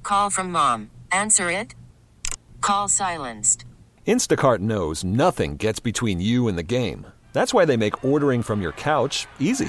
Call from mom. Answer it. Call silenced. Instacart knows nothing gets between you and the game. That's why they make ordering from your couch easy.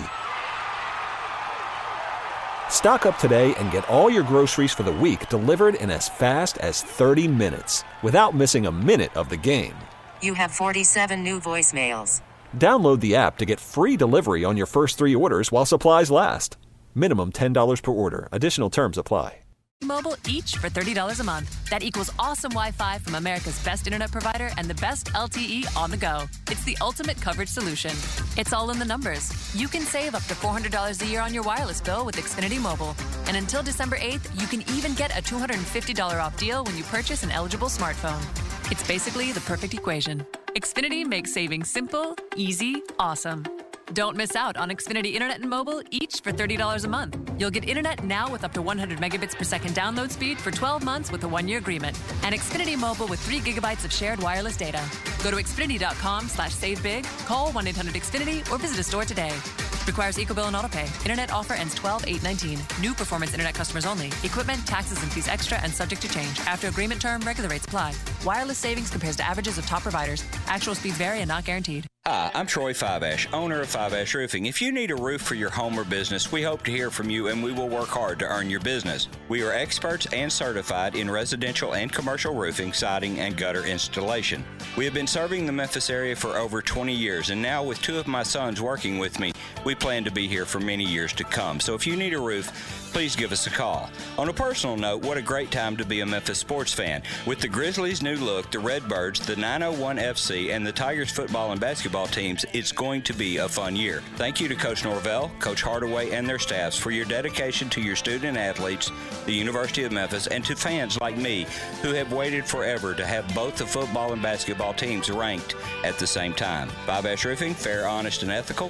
Stock up today and get all your groceries for the week delivered in as fast as 30 minutes without missing a minute of the game. You have 47 new voicemails. Download the app to get free delivery on your first 3 orders while supplies last. Minimum $10 per order. Additional terms apply. Mobile each for $30 a month. That equals awesome Wi-Fi from America's best internet provider and the best LTE on the go. It's the ultimate coverage solution. It's all in the numbers. You can save up to $400 a year on your wireless bill with Xfinity Mobile. And until December 8th, you can even get a $250 off deal when you purchase an eligible smartphone. It's basically the perfect equation. Xfinity makes saving simple, easy, awesome. Don't miss out on Xfinity Internet and Mobile, each for $30 a month. You'll get internet now with up to 100 megabits per second download speed for 12 months with a 1-year agreement. And Xfinity Mobile with 3 gigabytes of shared wireless data. Go to Xfinity.com/savebig, call 1-800-XFINITY, or visit a store today. Requires EcoBill and AutoPay. Internet offer ends 12/8/19. New performance internet customers only. Equipment, taxes, and fees extra and subject to change. After agreement term, regular rates apply. Wireless savings compares to averages of top providers. Actual speeds vary and not guaranteed. Hi, I'm Troy Fiveash, owner of Fiveash Roofing. If you need a roof for your home or business, we hope to hear from you and we will work hard to earn your business. We are experts and certified in residential and commercial roofing, siding, and gutter installation. We have been serving the Memphis area for over 20 years, and now with 2 of my sons working with me, we plan to be here for many years to come. So if you need a roof, please give us a call. On a personal note, what a great time to be a Memphis sports fan. With the Grizzlies' new look, the Redbirds, the 901 FC, and the Tigers football and basketball teams, it's going to be a fun year. Thank you to Coach Norvell, Coach Hardaway, and their staffs for your dedication to your student athletes, the University of Memphis, and to fans like me who have waited forever to have both the football and basketball teams ranked at the same time. Fiveash Roofing, fair, honest, and ethical,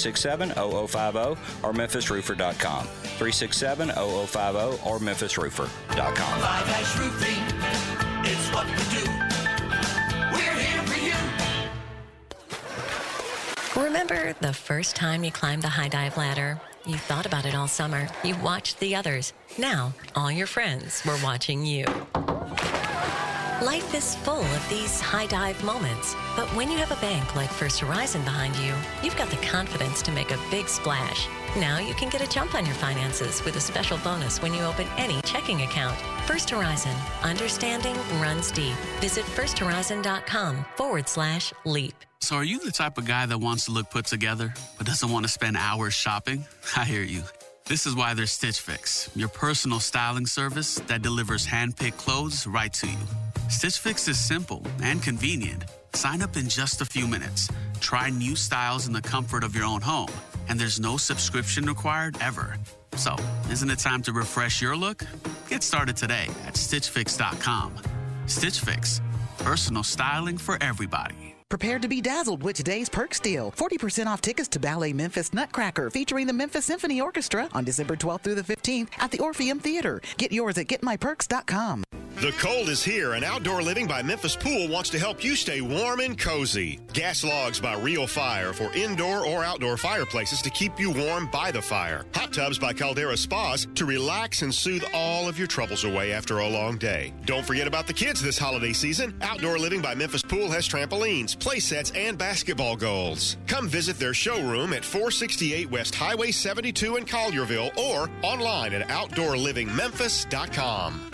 367-0050 or memphisroofer.com. 367-0050 or memphisroofer.com. Fiveash Roofing, it's what we do. We're here for you. Remember the first time you climbed the high dive ladder? You thought about it all summer. You watched the others. Now, all your friends were watching you. Life is full of these high dive moments, but when you have a bank like First Horizon behind you, you've got the confidence to make a big splash. Now you can get a jump on your finances with a special bonus when you open any checking account. First Horizon. Understanding runs deep. Visit firsthorizon.com/leap. So are you the type of guy that wants to look put together, but doesn't want to spend hours shopping? I hear you. This is why there's Stitch Fix, your personal styling service that delivers hand-picked clothes right to you. Stitch Fix is simple and convenient. Sign up in just a few minutes. Try new styles in the comfort of your own home. And there's no subscription required ever. So, isn't it time to refresh your look? Get started today at StitchFix.com. Stitch Fix. Personal styling for everybody. Prepare to be dazzled with today's Perks deal. 40% off tickets to Ballet Memphis Nutcracker featuring the Memphis Symphony Orchestra on December 12th through the 15th at the Orpheum Theater. Get yours at GetMyPerks.com. The cold is here, and Outdoor Living by Memphis Pool wants to help you stay warm and cozy. Gas logs by Real Fire for indoor or outdoor fireplaces to keep you warm by the fire. Hot tubs by Caldera Spas to relax and soothe all of your troubles away after a long day. Don't forget about the kids this holiday season. Outdoor Living by Memphis Pool has trampolines, play sets, and basketball goals. Come visit their showroom at 468 West Highway 72 in Collierville or online at OutdoorLivingMemphis.com.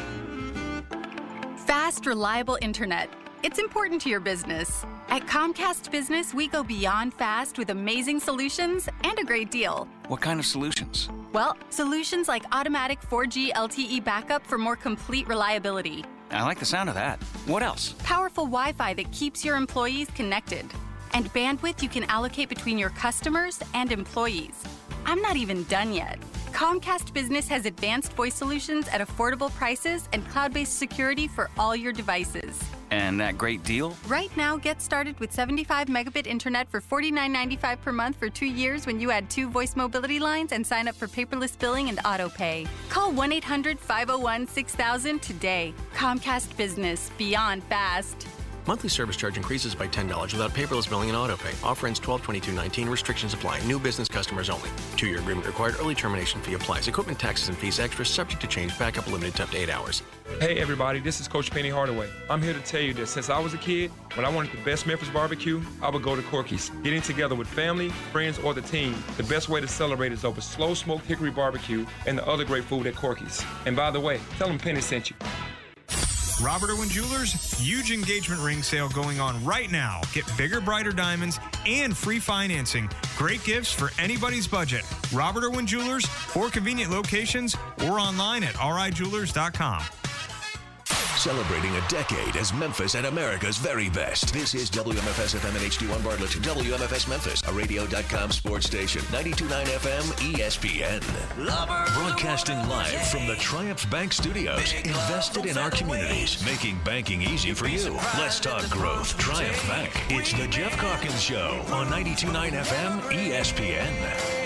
Fast, reliable internet. It's important to your business. At Comcast Business, we go beyond fast with amazing solutions and a great deal. What kind of solutions? Well, solutions like automatic 4G LTE backup for more complete reliability. I like the sound of that. What else? Powerful Wi-Fi that keeps your employees connected. And bandwidth you can allocate between your customers and employees. I'm not even done yet. Comcast Business has advanced voice solutions at affordable prices and cloud-based security for all your devices. And that great deal? Right now, get started with 75 megabit internet for $49.95 per month for 2 years when you add 2 voice mobility lines and sign up for paperless billing and auto pay. Call 1-800-501-6000 today. Comcast Business. Beyond fast. Monthly service charge increases by $10 without paperless billing and autopay. Offer ends 12/22/19. Restrictions apply. New business customers only. 2-year agreement required. Early termination fee applies. Equipment taxes and fees extra. Subject to change. Backup limited to up to 8 hours. Hey everybody, this is Coach Penny Hardaway. I'm here to tell you that since I was a kid, when I wanted the best Memphis barbecue, I would go to Corky's. Getting together with family, friends, or the team, the best way to celebrate is over slow-smoked hickory barbecue and the other great food at Corky's. And by the way, tell them Penny sent you. Robert Owen Jewelers, huge engagement ring sale going on right now. Get bigger, brighter diamonds and free financing. Great gifts for anybody's budget. Robert Owen Jewelers, 4 convenient locations or online at rijewelers.com. Celebrating a decade as Memphis at America's very best. This is WMFS-FM and HD1 Bartlett. WMFS Memphis, a radio.com sports station. 92.9 FM ESPN. Broadcasting live from the Triumph Bank Studios. Invested in our communities, making banking easy for you. Let's talk growth. Triumph Bank. It's the Jeff Calkins Show on 92.9 FM ESPN.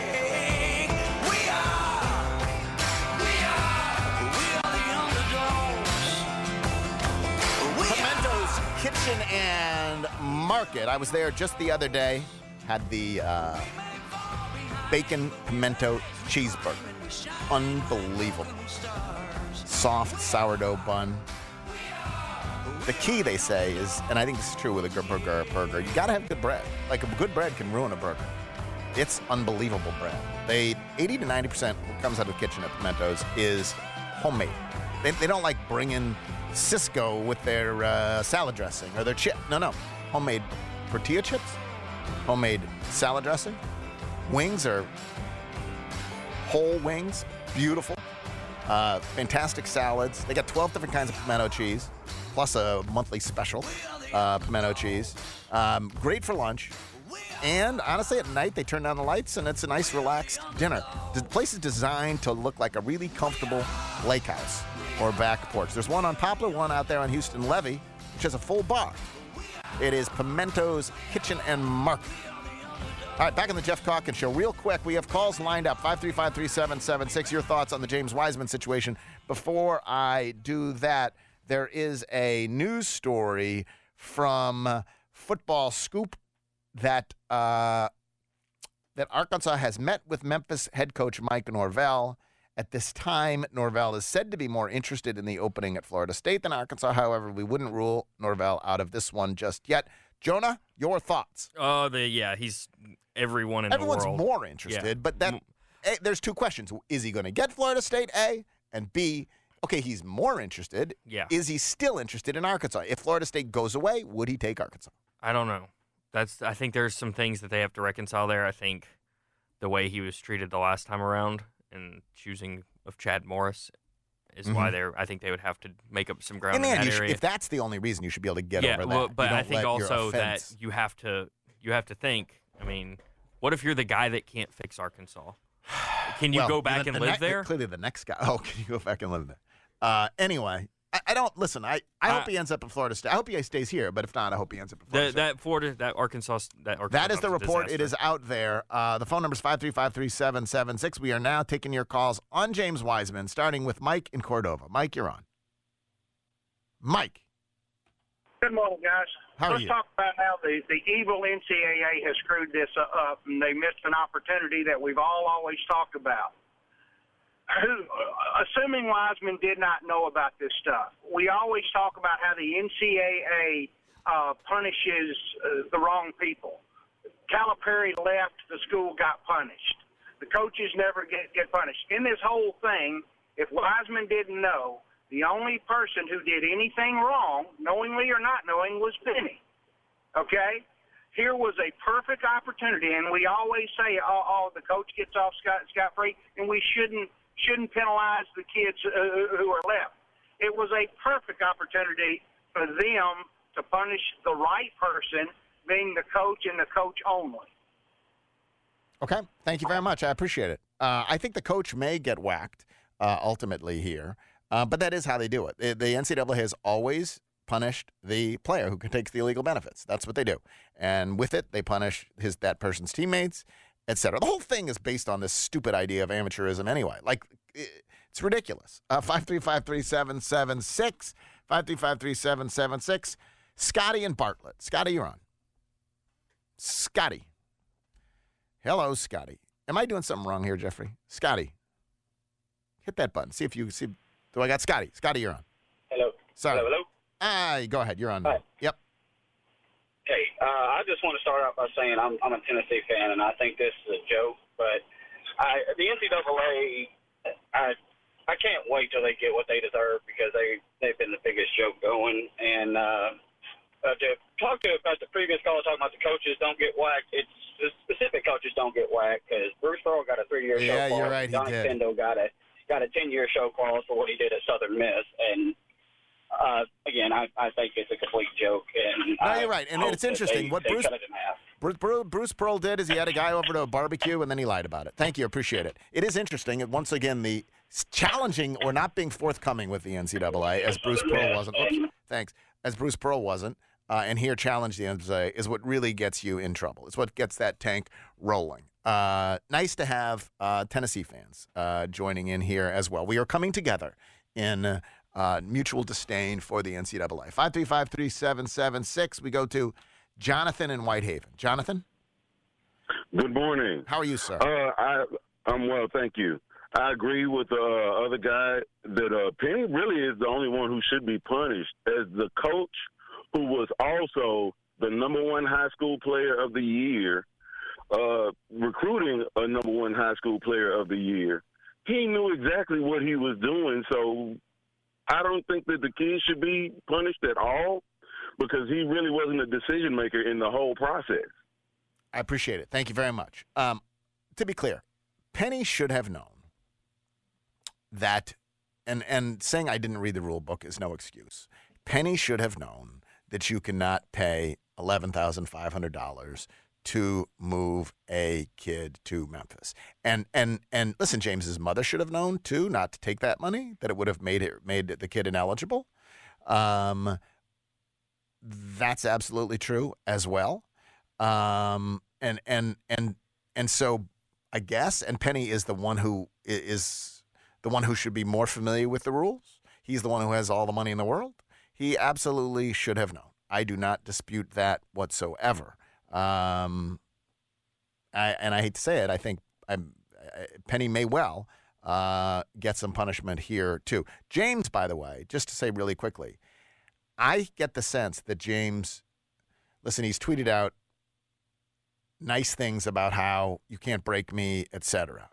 Kitchen and Market. I was there just the other day. Had the bacon pimento cheeseburger. Unbelievable. Soft sourdough bun. The key, they say, is, and I think this is true with a good burger, you got to have good bread. Like, a good bread can ruin a burger. It's unbelievable bread. 80 to 90% what comes out of the kitchen at Pimento's is homemade. They don't like bringing Cisco with their salad dressing or their chip. No. Homemade tortilla chips, homemade salad dressing. Wings are whole wings, beautiful. Fantastic salads. They got 12 different kinds of pimento cheese, plus a monthly special pimento cheese. Great for lunch. And honestly, at night, they turn down the lights, and it's a nice, relaxed dinner. The place is designed to look like a really comfortable lake house or back porch. There's one on Poplar, one out there on Houston Levee, which has a full bar. It is Pimento's Kitchen and Market. All right, back on the Jeff Calkins Show. Real quick, we have calls lined up, 535-3776. Your thoughts on the James Wiseman situation. Before I do that, there is a news story from Football Scoop that Arkansas has met with Memphis head coach Mike Norvell. At this time, Norvell is said to be more interested in the opening at Florida State than Arkansas. However, we wouldn't rule Norvell out of this one just yet. Jonah, your thoughts? He's everyone in the world. Everyone's more interested, but there's two questions. Is he going to get Florida State, A? And B, okay, he's more interested. Yeah. Is he still interested in Arkansas? If Florida State goes away, would he take Arkansas? I don't know. I think there's some things that they have to reconcile there. I think the way he was treated the last time around and choosing of Chad Morris is why I think they would have to make up some ground in that area. If that's the only reason, you should be able to get over that. But I think also that you have to think, I mean, what if you're the guy that can't fix Arkansas? Can you go back and live there? Clearly the next guy. Oh, can you go back and live there? Anyway, I don't listen. I hope he ends up in Florida State. I hope he stays here, but if not, I hope he ends up in Florida State. That Arkansas. That is the report. It is out there. The phone number is 535-3776. We are now taking your calls on James Wiseman, starting with Mike in Cordova. Mike, you're on. Mike. Good morning, guys. How are Let's you? talk about how the evil NCAA has screwed this up, and they missed an opportunity that we've always talked about. Assuming Wiseman did not know about this stuff, we always talk about how the NCAA punishes the wrong people. Calipari left, the school got punished. The coaches never get punished. In this whole thing, if Wiseman didn't know, the only person who did anything wrong, knowingly or not knowing, was Penny. Okay? Here was a perfect opportunity, and we always say, the coach gets off scot-free, and we shouldn't penalize the kids who are left. It was a perfect opportunity for them to punish the right person, being the coach and the coach only. Okay, thank you very much. I appreciate it. I think the coach may get whacked ultimately here, but that is how they do it. The NCAA has always punished the player who takes the illegal benefits. That's what they do. And with it, they punish that person's teammates, etc. The whole thing is based on this stupid idea of amateurism anyway. Like, it's ridiculous. 535-3776, 535-3776. Scotty and Bartlett. Scotty, you're on. Scotty. Hello, Scotty. Am I doing something wrong here, Jeffrey? Scotty. Hit that button. See if you see. Do I got Scotty? Scotty, you're on. Hello. Sorry. Hello. Go ahead. You're on. Hi. Yep. Hey, I just want to start out by saying I'm a Tennessee fan, and I think this is a joke. But the NCAA, I can't wait till they get what they deserve because they've been the biggest joke going. And to talk about the previous caller talking about the coaches don't get whacked, it's the specific coaches don't get whacked because Bruce Pearl got a 3-year show clause. Yeah, you're right. Johnny He did. Stendo got a 10-year show clause for what he did at Southern Miss, and again, I think it's a complete joke. And No, you're right. And it's interesting. What Bruce Bruce Pearl did is he had a guy over to a barbecue, and then he lied about it. Thank you. Appreciate it. It is interesting. And once again, the challenging or not being forthcoming with the NCAA, as Bruce Pearl wasn't. Oops, thanks. As Bruce Pearl wasn't, and here challenged the NCAA, is what really gets you in trouble. It's what gets that tank rolling. Nice to have Tennessee fans joining in here as well. We are coming together in mutual disdain for the NCAA. 535-3776. We go to Jonathan in Whitehaven. Jonathan? Good morning. How are you, sir? I'm well, thank you. I agree with the other guy that Penny really is the only one who should be punished. As the coach who was also the #1 high school player of the year, recruiting a #1 high school player of the year, he knew exactly what he was doing, so I don't think that the kid should be punished at all because he really wasn't a decision maker in the whole process. I appreciate it. Thank you very much. To be clear, Penny should have known that, and saying I didn't read the rule book is no excuse. Penny should have known that you cannot pay $11,500 to move a kid to Memphis. And listen, James's mother should have known too not to take that money, that it would have made the kid ineligible. That's absolutely true as well. And so I guess, and Penny is the one who should be more familiar with the rules. He's the one who has all the money in the world. He absolutely should have known. I do not dispute that whatsoever. I hate to say it, I think Penny may well get some punishment here too. James, by the way, just to say really quickly, I get the sense that James, listen, he's tweeted out nice things about how you can't break me, etc.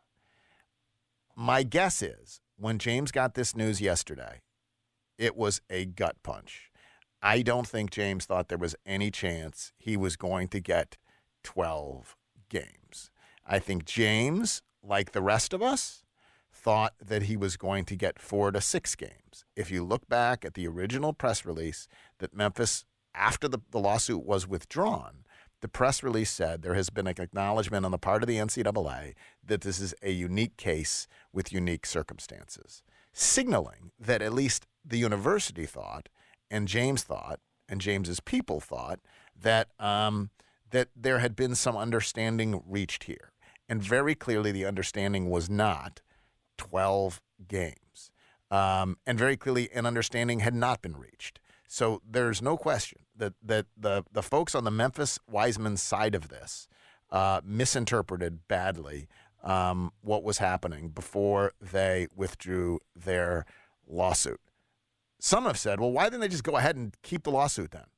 My guess is when James got this news yesterday, it was a gut punch. I don't think James thought there was any chance he was going to get 12 games. I think James, like the rest of us, thought that he was going to get 4 to 6 games. If you look back at the original press release that Memphis, after the lawsuit was withdrawn, the press release said there has been an acknowledgement on the part of the NCAA that this is a unique case with unique circumstances, signaling that at least the university thought, and James thought, and James's people thought, that that there had been some understanding reached here. And very clearly the understanding was not 12 games. And very clearly an understanding had not been reached. So there's no question that the folks on the Memphis Wiseman side of this misinterpreted badly what was happening before they withdrew their lawsuit. Some have said, well, why didn't they just go ahead and keep the lawsuit then?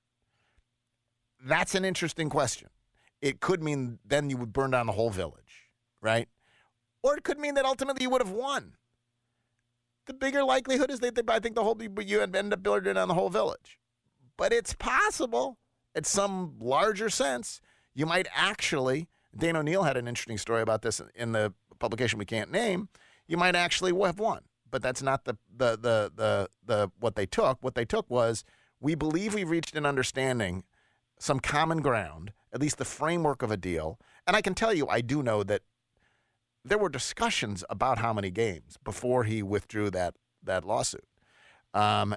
That's an interesting question. It could mean then you would burn down the whole village, right? Or it could mean that ultimately you would have won. The bigger likelihood is that I think you end up burning down the whole village. But it's possible, at some larger sense, you might actually, Dane O'Neill had an interesting story about this in the publication we can't name, you might actually have won. But that's not the what they took. What they took was, we believe we've reached an understanding, some common ground, at least the framework of a deal. And I can tell you, I do know that there were discussions about how many games before he withdrew that lawsuit. So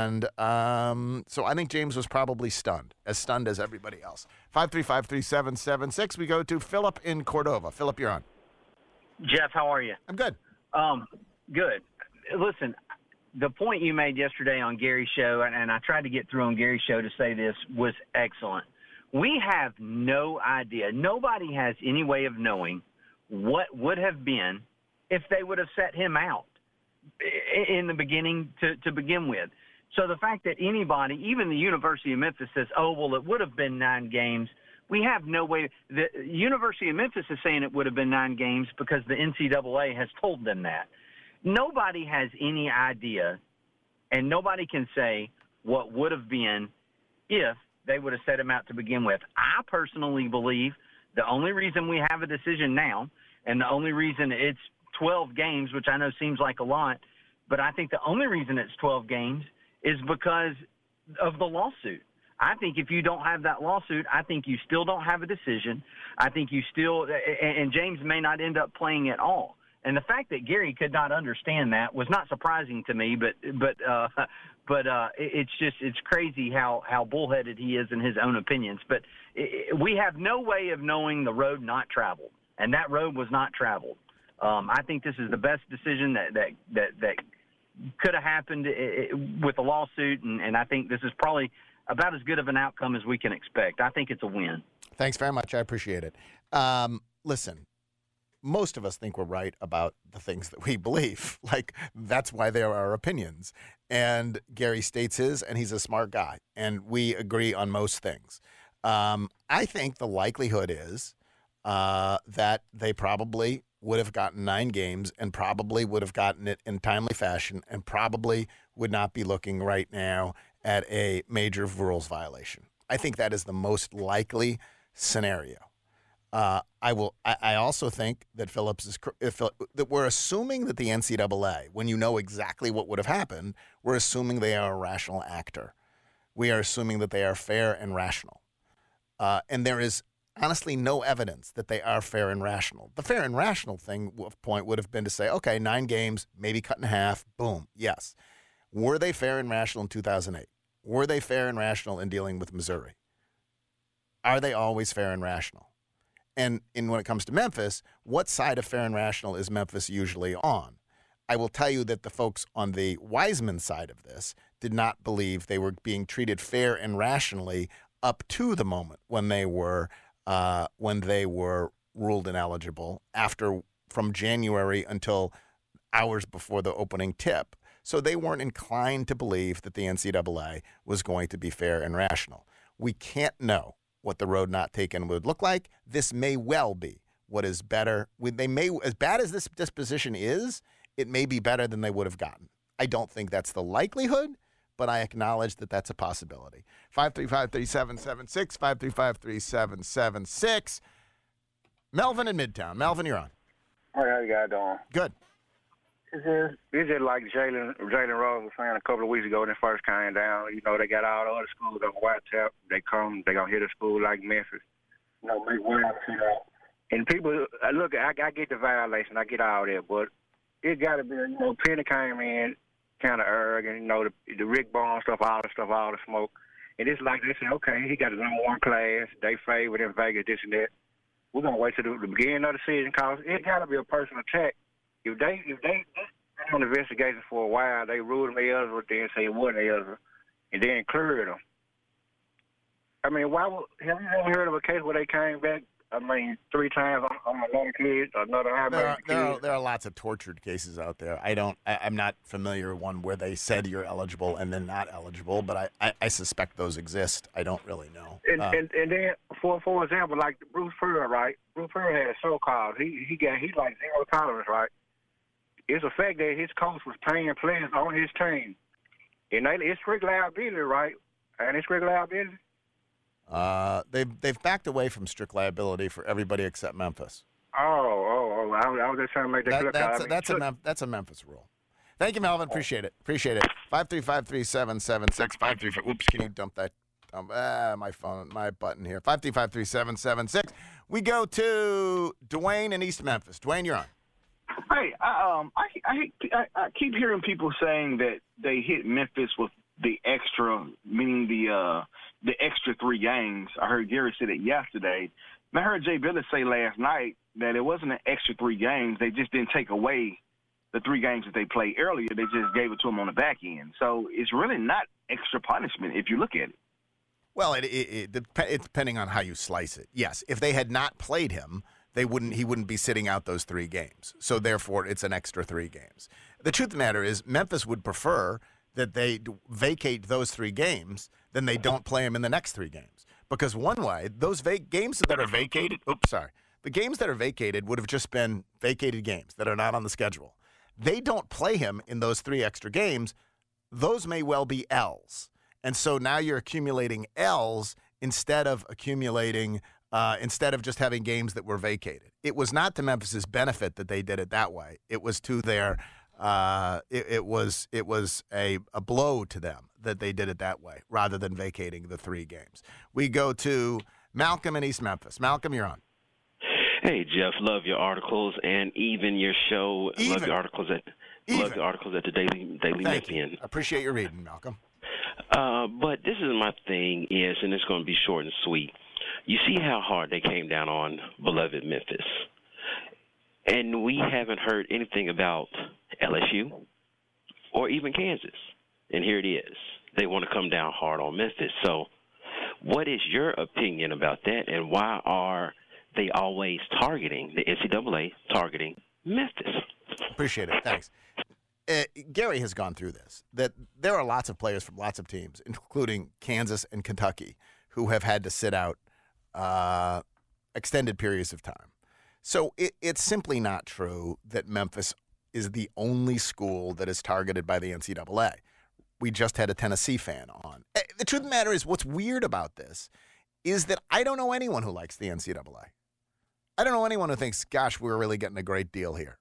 I think James was probably stunned as everybody else. 535-3776. We go to Philip in Cordova. Philip, you're on. Jeff, how are you? I'm good. Good. Listen, the point you made yesterday on Gary's show, and I tried to get through on Gary's show to say this, was excellent. We have no idea. Nobody has any way of knowing what would have been if they would have set him out in the beginning to begin with. So the fact that anybody, even the University of Memphis, says, oh, well, it would have been 9 games, we have no way. The University of Memphis is saying it would have been 9 games because the NCAA has told them that. Nobody has any idea, and nobody can say what would have been if they would have set him out to begin with. I personally believe the only reason we have a decision now, and the only reason it's 12 games, which I know seems like a lot, but I think the only reason it's 12 games is because of the lawsuit. I think if you don't have that lawsuit, I think you still don't have a decision. I think you still – and James may not end up playing at all. And the fact that Gary could not understand that was not surprising to me, but it's crazy how bullheaded he is in his own opinions. But we have no way of knowing the road not traveled, and that road was not traveled. I think this is the best decision that could have happened with the lawsuit, and I think this is probably about as good of an outcome as we can expect. I think it's a win. Thanks very much. I appreciate it. Listen, most of us think we're right about the things that we believe. Like, that's why there are opinions. And Gary states his, and he's a smart guy, and we agree on most things. I think the likelihood is that they probably would have gotten 9 games and probably would have gotten it in timely fashion and probably would not be looking right now at a major rules violation. I think that is the most likely scenario. I also think that that we're assuming that the NCAA, when you know exactly what would have happened, we're assuming they are a rational actor. We are assuming that they are fair and rational. And there is honestly no evidence that they are fair and rational. The fair and rational point would have been to say, okay, 9 games, maybe cut in half, boom, yes. Were they fair and rational in 2008? Were they fair and rational in dealing with Missouri? Are they always fair and rational? And when it comes to Memphis, what side of fair and rational is Memphis usually on? I will tell you that the folks on the Wiseman side of this did not believe they were being treated fair and rationally up to the moment when they were ruled ineligible from January until hours before the opening tip. So they weren't inclined to believe that the NCAA was going to be fair and rational. We can't know what the road not taken would look like. This may well be what is better. As bad as this disposition is, it may be better than they would have gotten. I don't think that's the likelihood, but I acknowledge that that's a possibility. 535-3776, 535-3776. Melvin in Midtown. Melvin, you're on. How you guys doing? Good. Is it like Jalen Rose was saying a couple of weeks ago when it first came down? You know, they got all the other schools on WhatsApp. They going to hit a school like Memphis. You know, make one out. And people, look, I get the violation. I get all that. But it got to be, you know, Penny came in kind of arrogant, you know, the Rick Barnes stuff, all the smoke. And it's like they say, okay, he got his number 1 class. They favored in Vegas, this and that. We're going to wait till the beginning of the season because it got to be a personal attack. If they on investigation for a while, they ruled him eligible, then say it wasn't eligible, and then cleared him. I mean, have you ever heard of a case where they came back, 3 times on another kid, another high kid? There are lots of tortured cases out there. I'm not familiar with one where they said you're eligible and then not eligible, but I suspect those exist. I don't really know. And then, for example, like Bruce Pearl, right? Bruce Pearl had a so-called, he like 0 tolerance, right? It's a fact that his coach was paying players on his team. And it's strict liability, right? And it's strict liability? They've backed away from strict liability for everybody except Memphis. I was just trying to make that clear. That's a Memphis rule. Thank you, Melvin. Appreciate it. 535-3776. 535. Oops, can you dump that? My button here. 535-3776. We go to Dwayne in East Memphis. Dwayne, you're on. Hey, I keep hearing people saying that they hit Memphis with the extra, meaning the extra 3 games. I heard Gary say it yesterday. And I heard Jay Billis say last night that it wasn't an extra 3 games. They just didn't take away the 3 games that they played earlier. They just gave it to them on the back end. So it's really not extra punishment if you look at it. Well, it's depending on how you slice it. Yes, if they had not played him, he wouldn't be sitting out those 3 games. So therefore, it's an extra 3 games. The truth of the matter is, Memphis would prefer that they vacate those 3 games than they don't play him in the next 3 games. Because one way, those games that are vacated, the games that are vacated would have just been vacated games that are not on the schedule. They don't play him in those 3 extra games. Those may well be L's. And so now you're accumulating L's instead of just having games that were vacated. It was not to Memphis's benefit that they did it that way. It was to their it was a blow to them that they did it that way rather than vacating the 3 games. We go to Malcolm in East Memphis. Malcolm, you're on. Hey Jeff, love your articles and even your show. Love your articles at the Daily Memphian. Appreciate your reading, Malcolm. But this is my thing is, and it's going to be short and sweet. You see how hard they came down on beloved Memphis, and we haven't heard anything about LSU or even Kansas. And here it is. They want to come down hard on Memphis. So what is your opinion about that, and why are they always targeting, the NCAA targeting Memphis? Appreciate it. Thanks. Gary has gone through this, that there are lots of players from lots of teams, including Kansas and Kentucky, who have had to sit out extended periods of time. So it's simply not true that Memphis is the only school that is targeted by the NCAA. We just had a Tennessee fan on. The truth of the matter is, what's weird about this is that I don't know anyone who likes the NCAA. I don't know anyone who thinks, gosh, we're really getting a great deal here.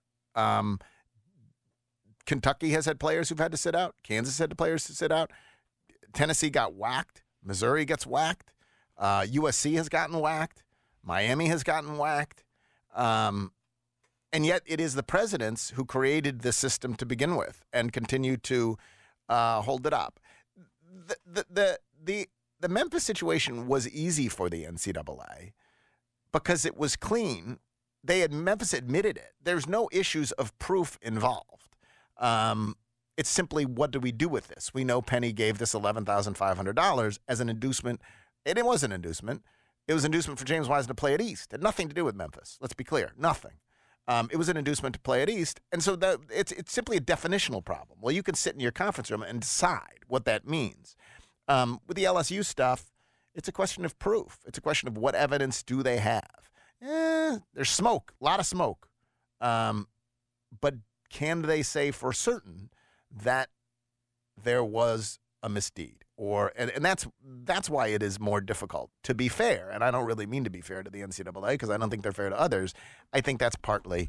Kentucky has had players who've had to sit out. Kansas had players to sit out. Tennessee got whacked. Missouri gets whacked. USC has gotten whacked. Miami has gotten whacked. And yet it is the presidents who created this system to begin with and continue to hold it up. The Memphis situation was easy for the NCAA because it was clean. Memphis admitted it. There's no issues of proof involved. It's simply, what do we do with this? We know Penny gave this $11,500 as an inducement, and it was an inducement. It was an inducement for James Wiseman to play at East. It had nothing to do with Memphis. Let's be clear, nothing. It was an inducement to play at East, and so it's simply a definitional problem. Well, you can sit in your conference room and decide what that means. With the LSU stuff, it's a question of proof. It's a question of what evidence do they have. There's smoke, a lot of smoke. But can they say for certain that there was a misdeed? And that's why it is more difficult, to be fair. And I don't really mean to be fair to the NCAA because I don't think they're fair to others. I think that's partly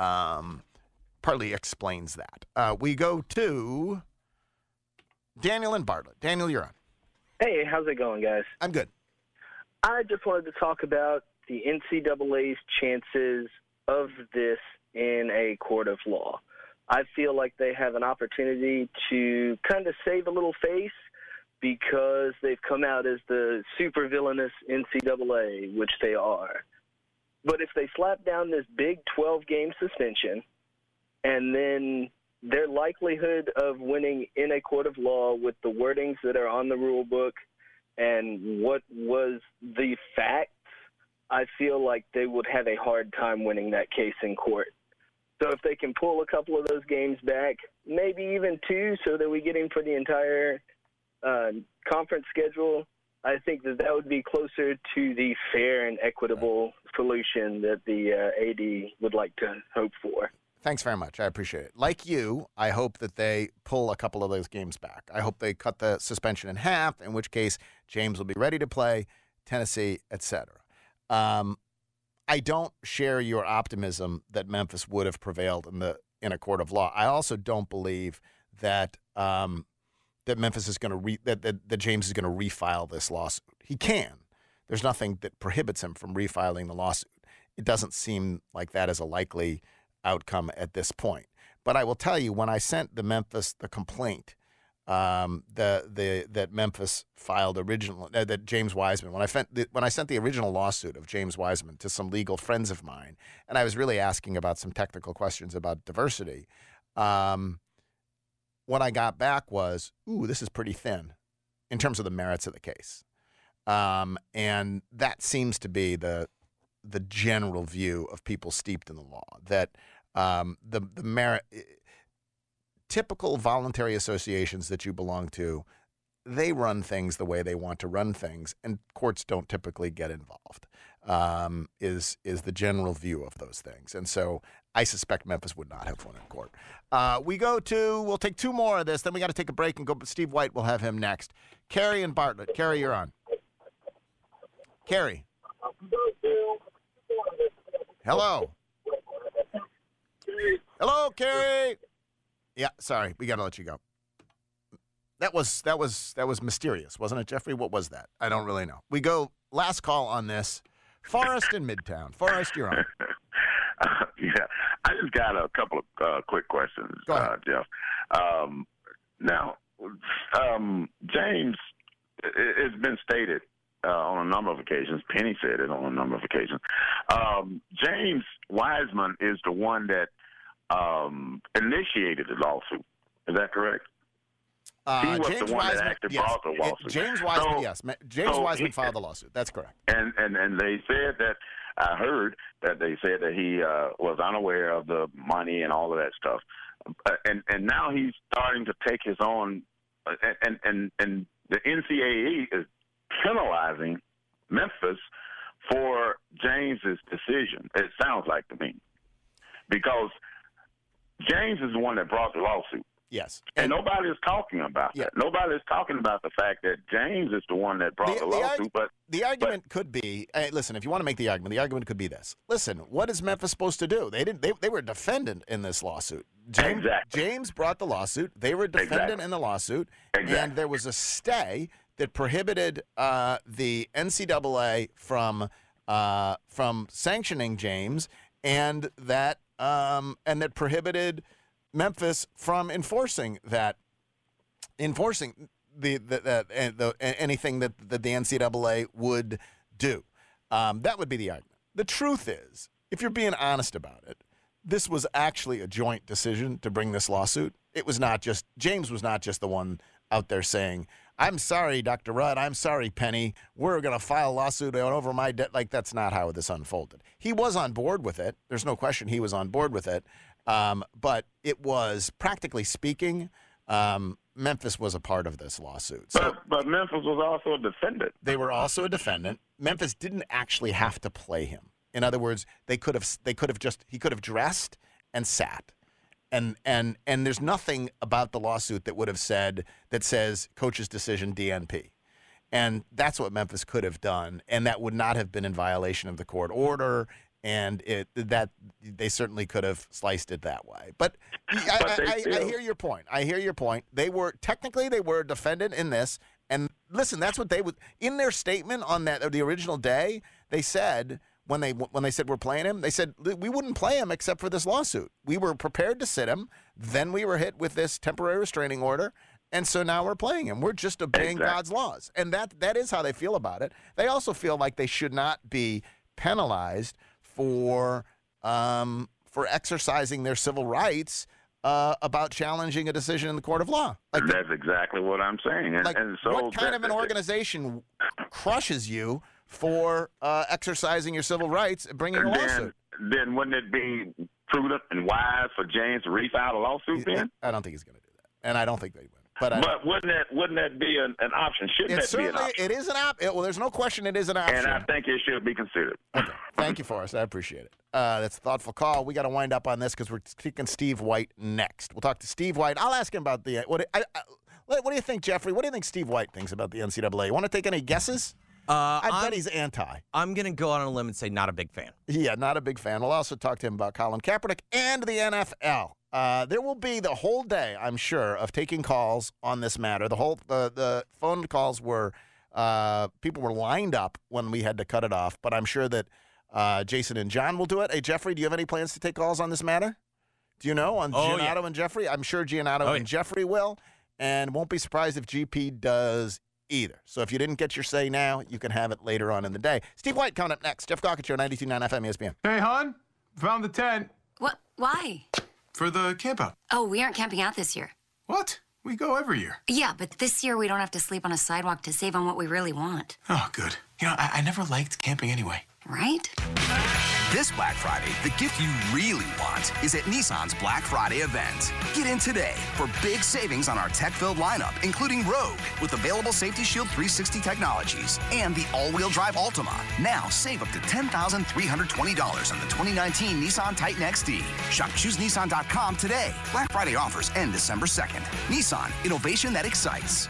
explains that. We go to Daniel and Bartlett. Daniel, you're on. Hey, how's it going, guys? I'm good. I just wanted to talk about the NCAA's chances of this in a court of law. I feel like they have an opportunity to kind of save a little face because they've come out as the super villainous NCAA, which they are. But if they slap down this big 12-game suspension and then their likelihood of winning in a court of law with the wordings that are on the rule book and what was the facts, I feel like they would have a hard time winning that case in court. So if they can pull a couple of those games back, maybe even 2, so that we get in for the entire conference schedule, I think that would be closer to the fair and equitable solution that the AD would like to hope for. Thanks very much. I appreciate it. Like you, I hope that they pull a couple of those games back. I hope they cut the suspension in half, in which case James will be ready to play, Tennessee, etc. I don't share your optimism that Memphis would have prevailed in a court of law. I also don't believe that that Memphis is going to that James is going to refile this lawsuit. He can. There's nothing that prohibits him from refiling the lawsuit. It doesn't seem like that is a likely outcome at this point. But I will tell you, when I sent the complaint that Memphis filed originally, that James Wiseman, when I sent the original lawsuit of James Wiseman to some legal friends of mine, and I was really asking about some technical questions about diversity, What I got back was, this is pretty thin in terms of the merits of the case. And that seems to be the general view of people steeped in the law, that the merit, typical voluntary associations that you belong to, they run things the way they want to run things, and courts don't typically get involved, is the general view of those things. And so I suspect Memphis would not have won in court. We'll take two more of this, then we got to take a break and go. Steve White, we'll have him next. Carrie and Bartlett. Carrie, you're on. Carrie. Hello. Hello, Carrie. Yeah, sorry, we got to let you go. That was mysterious, wasn't it, Jeffrey? What was that? I don't really know. We go last call on this. Forrest in Midtown. Forrest, you're on. Yeah, I just got a couple of quick questions, Jeff. Now, James, it's been stated on a number of occasions. Penny said it on a number of occasions. James Wiseman is the one that initiated the lawsuit. Is that correct? He was James the one Wiseman, that actually yes. brought the lawsuit. James Wiseman, yes. James Wiseman filed the lawsuit. That's correct. And they said that, I heard that they said that he was unaware of the money and all of that stuff. And now he's starting to take his own, and the NCAA is penalizing Memphis for James's decision. It sounds like to me, because James is the one that brought the lawsuit. Yes. And nobody is talking about that. Nobody is talking about the fact that James is the one that brought the lawsuit. But the argument could be, listen, if you want to make the argument could be this. Listen, what is Memphis supposed to do? They were a defendant in this lawsuit. James brought the lawsuit. They were a defendant in the lawsuit. And there was a stay that prohibited the NCAA from sanctioning James, and that prohibited Memphis from enforcing anything that the NCAA would do. That would be the argument. The truth is, if you're being honest about it, this was actually a joint decision to bring this lawsuit. James was not just the one out there saying, I'm sorry, Dr. Rudd, I'm sorry, Penny, we're going to file a lawsuit over my debt. Like, that's not how this unfolded. He was on board with it. There's no question he was on board with it. But it was, practically speaking, Memphis was a part of this lawsuit. So, but Memphis was also a defendant. They were also a defendant. Memphis didn't actually have to play him. In other words, he could have dressed and sat. And there's nothing about the lawsuit that says coach's decision DNP. And that's what Memphis could have done, and that would not have been in violation of the court order. And that they certainly could have sliced it that way. But I hear your point. They were a defendant in this. And listen, that's what they would, in their statement on the original day, they said, when they said we're playing him, they said we wouldn't play him except for this lawsuit. We were prepared to sit him. Then we were hit with this temporary restraining order. And so now we're playing him. We're just obeying God's laws. And that is how they feel about it. They also feel like they should not be penalized for exercising their civil rights about challenging a decision in the court of law. That's exactly what I'm saying. And so what kind of an organization crushes you for exercising your civil rights and bringing a lawsuit? Then wouldn't it be prudent and wise for James to refile a lawsuit then? I don't think he's going to do that. And I don't think they would. But wouldn't that be an option? Shouldn't that be an option? It is an option. Well, there's no question it is an option. And I think it should be considered. Okay. Thank you, Forrest. I appreciate it. That's a thoughtful call. We got to wind up on this because we're taking Steve White next. We'll talk to Steve White. I'll ask him about what do you think, Jeffrey? What do you think Steve White thinks about the NCAA? You want to take any guesses? I bet he's anti. I'm going to go out on a limb and say not a big fan. Yeah, not a big fan. We'll also talk to him about Colin Kaepernick and the NFL. There will be the whole day, I'm sure, of taking calls on this matter. The phone calls were people were lined up when we had to cut it off, but I'm sure that Jason and John will do it. Hey, Jeffrey, do you have any plans to take calls on this matter? Do you know on Giannato and Jeffrey? I'm sure Giannato and Jeffrey will, and won't be surprised if GP does either. So if you didn't get your say now, you can have it later on in the day. Steve White coming up next. Jeff Gawkett Show, 92.9 FM ESPN. Hey, hon, found the tent. What? Why? for the camp out. Oh, we aren't camping out this year. What? We go every year. Yeah, but this year we don't have to sleep on a sidewalk to save on what we really want. Oh, good. You know, I never liked camping anyway. Right? This Black Friday, the gift you really want is at Nissan's Black Friday event. Get in today for big savings on our tech-filled lineup, including Rogue, with available Safety Shield 360 technologies, and the all-wheel drive Altima. Now, save up to $10,320 on the 2019 Nissan Titan XD. Shop ChooseNissan.com today. Black Friday offers end December 2nd. Nissan, innovation that excites.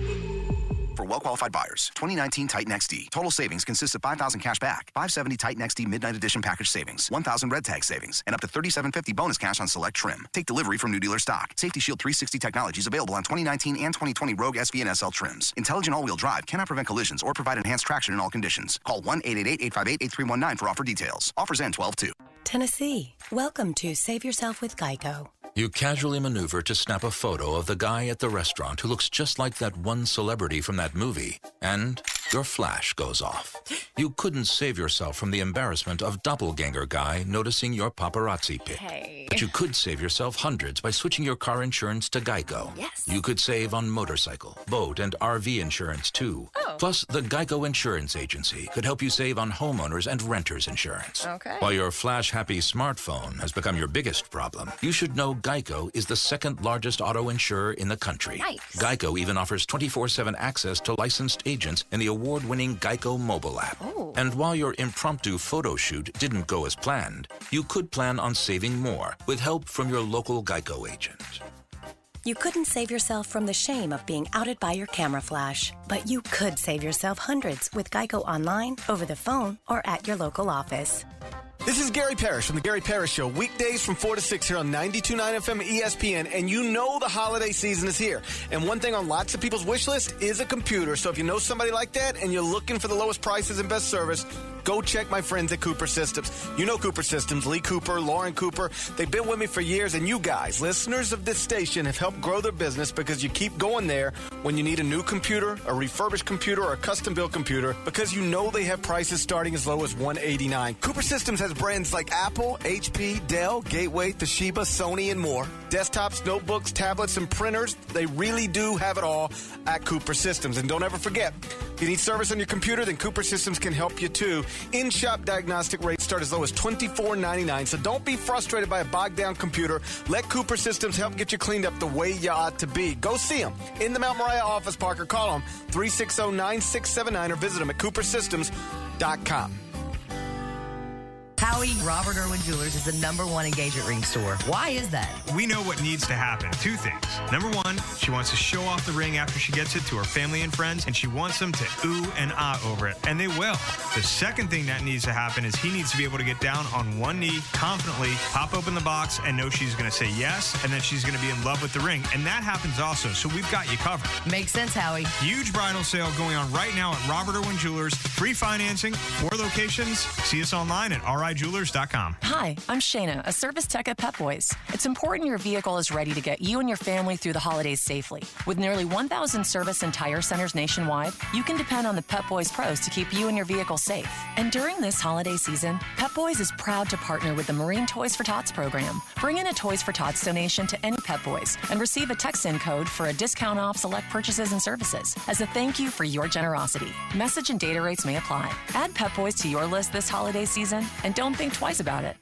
For well-qualified buyers, 2019 Titan XD. Total savings consists of $5,000 cash back, $570 Titan XD Midnight Edition package savings, $1,000 red tag savings, and up to $3,750 bonus cash on select trim. Take delivery from new dealer stock. Safety Shield 360 technologies available on 2019 and 2020 Rogue SV and SL trims. Intelligent all-wheel drive cannot prevent collisions or provide enhanced traction in all conditions. Call 1-888-858-8319 for offer details. Offers end 12/2. Tennessee, welcome to Save Yourself with Geico. You casually maneuver to snap a photo of the guy at the restaurant who looks just like that one celebrity from that movie, and your flash goes off. You couldn't save yourself from the embarrassment of doppelganger guy noticing your paparazzi pic. Hey. But you could save yourself hundreds by switching your car insurance to Geico. Yes. You could save on motorcycle, boat, and RV insurance, too. Oh. Plus, the Geico Insurance Agency could help you save on homeowners and renters insurance. Okay. While your flash-happy smartphone has become your biggest problem, you should know Geico is the second largest auto insurer in the country. Nice. Geico even offers 24/7 access to licensed agents in the award-winning Geico mobile app. Oh. And while your impromptu photo shoot didn't go as planned, you could plan on saving more with help from your local Geico agent. You couldn't save yourself from the shame of being outed by your camera flash, but you could save yourself hundreds with Geico online, over the phone, or at your local office. This is Gary Parrish from The Gary Parrish Show, weekdays from 4 to 6 here on 92.9 FM ESPN, and you know the holiday season is here. And one thing on lots of people's wish list is a computer. So if you know somebody like that and you're looking for the lowest prices and best service, go check my friends at Cooper Systems. You know Cooper Systems, Lee Cooper, Lauren Cooper. They've been with me for years, and you guys, listeners of this station, have helped grow their business because you keep going there when you need a new computer, a refurbished computer, or a custom-built computer, because you know they have prices starting as low as $189. Cooper Systems has brands like Apple, HP, Dell, Gateway, Toshiba, Sony, and more. Desktops, notebooks, tablets, and printers, they really do have it all at Cooper Systems. And don't ever forget, if you need service on your computer, then Cooper Systems can help you too. In-shop diagnostic rates start as low as $24.99, so don't be frustrated by a bogged-down computer. Let Cooper Systems help get you cleaned up the way you ought to be. Go see them in the Mount Moriah office park, or call them 360-9679, or visit them at cooperssystems.com. Howie, Robert Irwin Jewelers is the #1 engagement ring store. Why is that? We know what needs to happen. Two things. Number one, she wants to show off the ring after she gets it to her family and friends, and she wants them to ooh and ah over it, and they will. The second thing that needs to happen is he needs to be able to get down on one knee confidently, pop open the box, and know she's going to say yes, and then she's going to be in love with the ring. And that happens also, so we've got you covered. Makes sense, Howie. Huge bridal sale going on right now at Robert Irwin Jewelers. Free financing, 4 locations. See us online at RIJewelers.com. Hi, I'm Shayna, a service tech at Pep Boys. It's important your vehicle is ready to get you and your family through the holidays safely. With nearly 1,000 service and tire centers nationwide, you can depend on the Pep Boys pros to keep you and your vehicle safe. And during this holiday season, Pep Boys is proud to partner with the Marine Toys for Tots program. Bring in a Toys for Tots donation to any Pep Boys and receive a text-in code for a discount off select purchases and services as a thank you for your generosity. Message and data rates may apply. Add Pep Boys to your list this holiday season and don't think twice about it.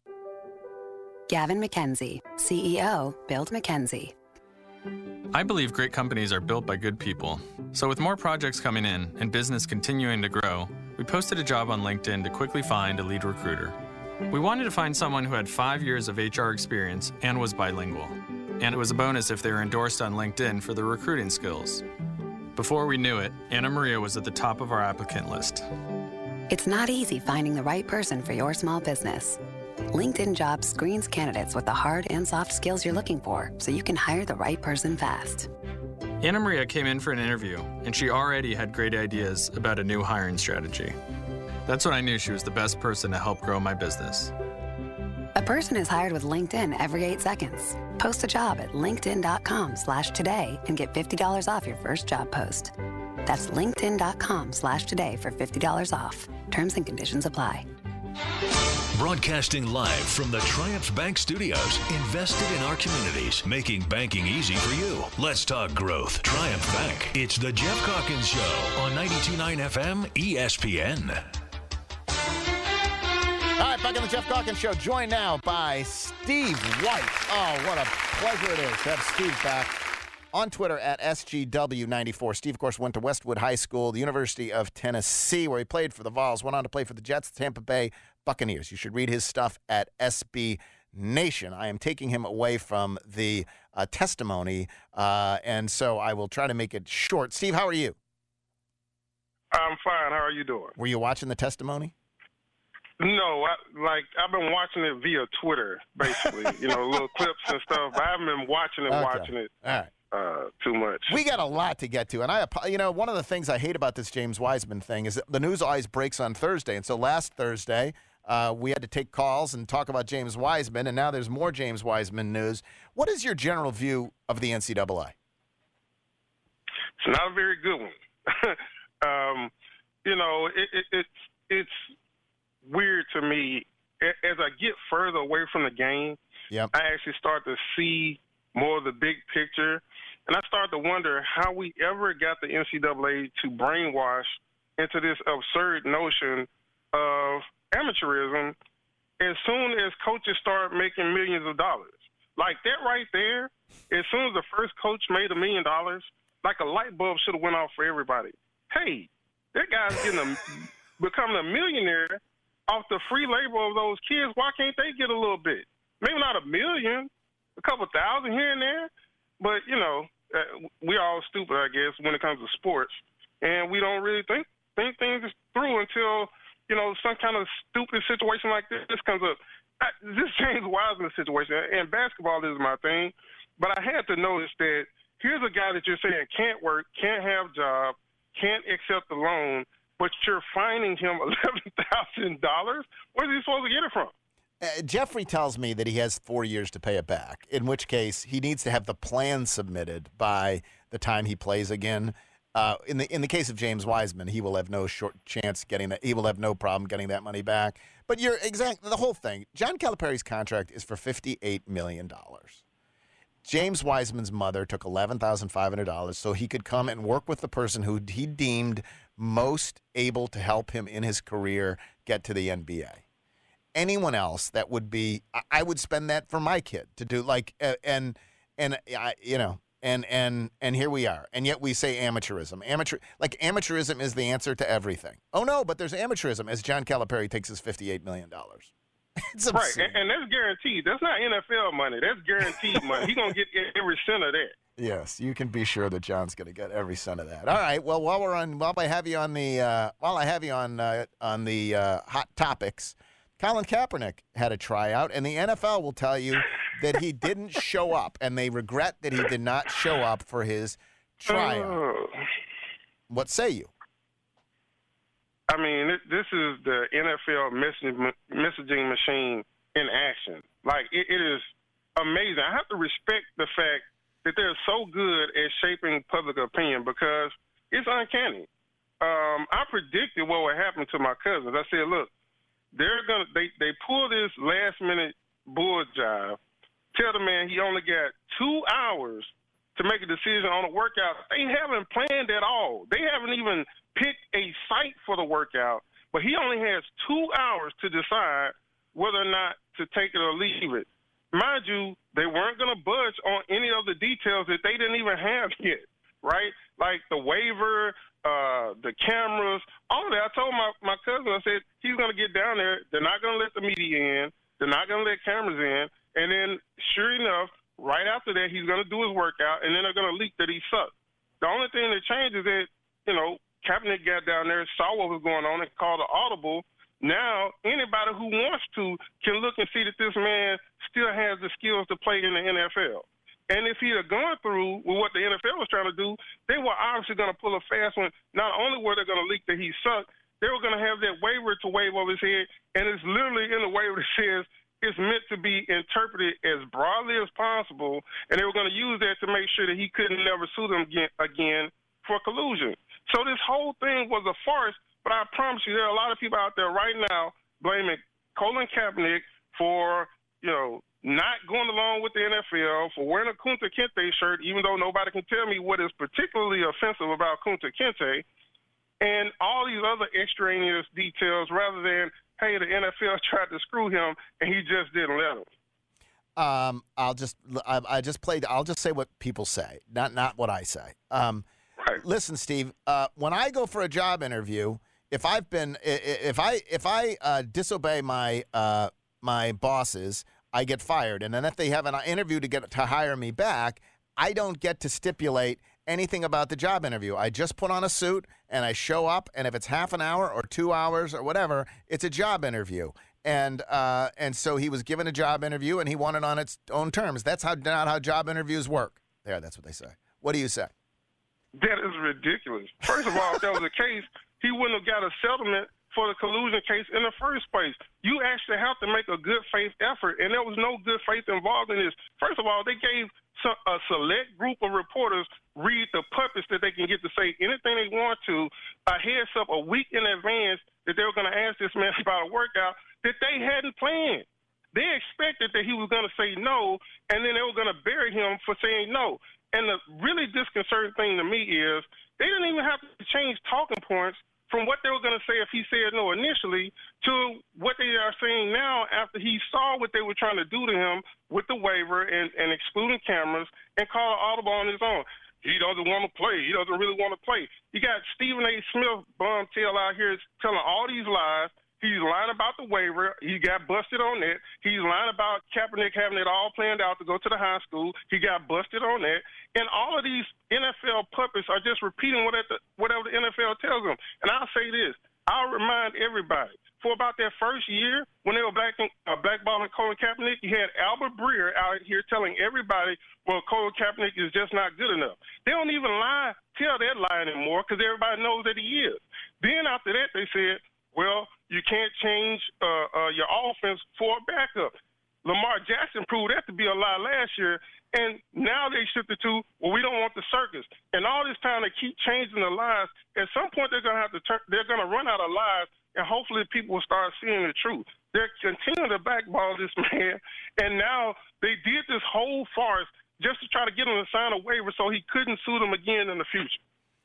Gavin McKenzie, CEO, Build McKenzie. I believe great companies are built by good people. So with more projects coming in and business continuing to grow, we posted a job on LinkedIn to quickly find a lead recruiter. We wanted to find someone who had 5 years of HR experience and was bilingual. And it was a bonus if they were endorsed on LinkedIn for their recruiting skills. Before we knew it, Anna Maria was at the top of our applicant list. It's not easy finding the right person for your small business. LinkedIn Jobs screens candidates with the hard and soft skills you're looking for, so you can hire the right person fast. Anna Maria came in for an interview, and she already had great ideas about a new hiring strategy. That's when I knew she was the best person to help grow my business. A person is hired with LinkedIn every 8 seconds. Post a job at linkedin.com/today and get $50 off your first job post. That's linkedin.com/today for $50 off. Terms and conditions apply. Broadcasting live from the Triumph Bank Studios. Invested in our communities, making banking easy for you. Let's talk growth. Triumph Bank. It's the Jeff Calkins Show on 92.9 FM ESPN. All right, back on the Jeff Calkins Show, joined now by Steve White. Oh, what a pleasure it is to have Steve back on Twitter at SGW94. Steve, of course, went to Westwood High School, the University of Tennessee, where he played for the Vols, went on to play for the Jets, Tampa Bay Buccaneers. You should read his stuff at SB Nation. I am taking him away from the testimony, and so I will try to make it short. Steve, how are you? I'm fine. How are you doing? Were you watching the testimony? No, I've been watching it via Twitter, basically. Little clips and stuff. But I haven't been watching it. All right. Too much. We got a lot to get to, and one of the things I hate about this James Wiseman thing is that the news always breaks on Thursday, and so last Thursday we had to take calls and talk about James Wiseman, and now there's more James Wiseman news. What is your general view of the NCAA? It's not a very good one. It's weird to me. As I get further away from the game, I actually start to see more of the big picture, and I start to wonder how we ever got the NCAA to brainwash into this absurd notion of amateurism as soon as coaches start making millions of dollars. Like that right there, as soon as the first coach made $1 million, like a light bulb should have went off for everybody. Hey, that guy's becoming a millionaire off the free labor of those kids. Why can't they get a little bit? Maybe not $1 million, a couple thousand here and there, but we all stupid, I guess, when it comes to sports, and we don't really think things through until some kind of stupid situation like this comes up. This James Wiseman situation, and basketball is my thing, but I had to notice that here's a guy that you're saying can't work, can't have a job, can't accept the loan, but you're fining him $11,000. Where's he supposed to get it from? Jeffrey tells me that he has 4 years to pay it back, in which case he needs to have the plan submitted by the time he plays again. In the case of James Wiseman, he will have no short chance getting that. He will have no problem getting that money back. But you're exactly the whole thing. John Calipari's contract is for $58 million. James Wiseman's mother took $11,500 so he could come and work with the person who he deemed most able to help him in his career get to the NBA. Anyone else that would be, I would spend that for my kid to do and here we are, and yet we say amateurism. Amateurism is the answer to everything. Oh no, but there's amateurism as John Calipari takes his $58 million. It's right, and that's guaranteed. That's not NFL money. That's guaranteed money. He's gonna get every cent of that. Yes, you can be sure that John's going to get every cent of that. All right. Well, while I have you on the hot topics, Colin Kaepernick had a tryout, and the NFL will tell you that he didn't show up, and they regret that he did not show up for his tryout. What say you? I mean, this is the NFL messaging machine in action. Like, it is amazing. I have to respect the fact that they're so good at shaping public opinion because it's uncanny. I predicted what would happen to my cousins. I said, look, they pull this last minute bull jive, tell the man he only got 2 hours to make a decision on a workout. They haven't planned at all. They haven't even picked a site for the workout, but he only has 2 hours to decide whether or not to take it or leave it. Mind you, they weren't going to budge on any of the details that they didn't even have yet, right? Like the waiver, the cameras, all of that. I told my cousin, I said, he's going to get down there. They're not going to let the media in. They're not going to let cameras in. And then, sure enough, right after that, he's going to do his workout, and then they're going to leak that he sucked. The only thing that changed is that, Kaepernick got down there, saw what was going on, and called an audible. Now, anybody who wants to can look and see that this man still has the skills to play in the NFL. And if he had gone through with what the NFL was trying to do, they were obviously going to pull a fast one. Not only were they going to leak that he sucked, they were going to have that waiver to wave over his head, and it's literally in the waiver that says it's meant to be interpreted as broadly as possible, and they were going to use that to make sure that he couldn't never sue them again for collusion. So this whole thing was a farce. But I promise you, there are a lot of people out there right now blaming Colin Kaepernick for, not going along with the NFL, for wearing a Kunta Kinte shirt, even though nobody can tell me what is particularly offensive about Kunta Kinte, and all these other extraneous details rather than, hey, the NFL tried to screw him and he just didn't let him. I'll just say what people say, not what I say. Right. Listen, Steve, when I go for a job interview, if I disobey my bosses, I get fired. And then if they have an interview to hire me back, I don't get to stipulate anything about the job interview. I just put on a suit and I show up, and if it's half an hour or 2 hours or whatever, it's a job interview. And so he was given a job interview, and he won it on its own terms. That's not how job interviews work. There, that's what they say. What do you say? That is ridiculous. First of all, if that was the case, he wouldn't have got a settlement for the collusion case in the first place. You actually have to make a good faith effort, and there was no good faith involved in this. First of all, they gave a select group of reporters read the puppets that they can get to say anything they want to, a heads up a week in advance that they were going to ask this man about a workout that they hadn't planned. They expected that he was going to say no, and then they were going to bury him for saying no. And the really disconcerting thing to me is they didn't even have to change talking points from what they were going to say if he said no initially to what they are saying now after he saw what they were trying to do to him with the waiver and excluding cameras and call an audible on his own. He doesn't want to play. He doesn't really want to play. You got Stephen A. Smith bombtail out here telling all these lies. He's lying about the waiver. He got busted on that. He's lying about Kaepernick having it all planned out to go to the high school. He got busted on that. And all of these NFL puppets are just repeating whatever the NFL tells them. And I'll say this. I'll remind everybody. For about that first year, when they were blackballing Colin Kaepernick, you had Albert Breer out here telling everybody, well, Colin Kaepernick is just not good enough. They don't even tell that lie anymore because everybody knows that he is. Then after that, they said, well, you can't change your offense for a backup. Lamar Jackson proved that to be a lie last year, and now they shifted to, well, we don't want the circus. And all this time they keep changing the lies. At some point they're going to run out of lies, and hopefully people will start seeing the truth. They're continuing to blackball this man, and now they did this whole farce just to try to get him to sign a waiver so he couldn't sue them again in the future.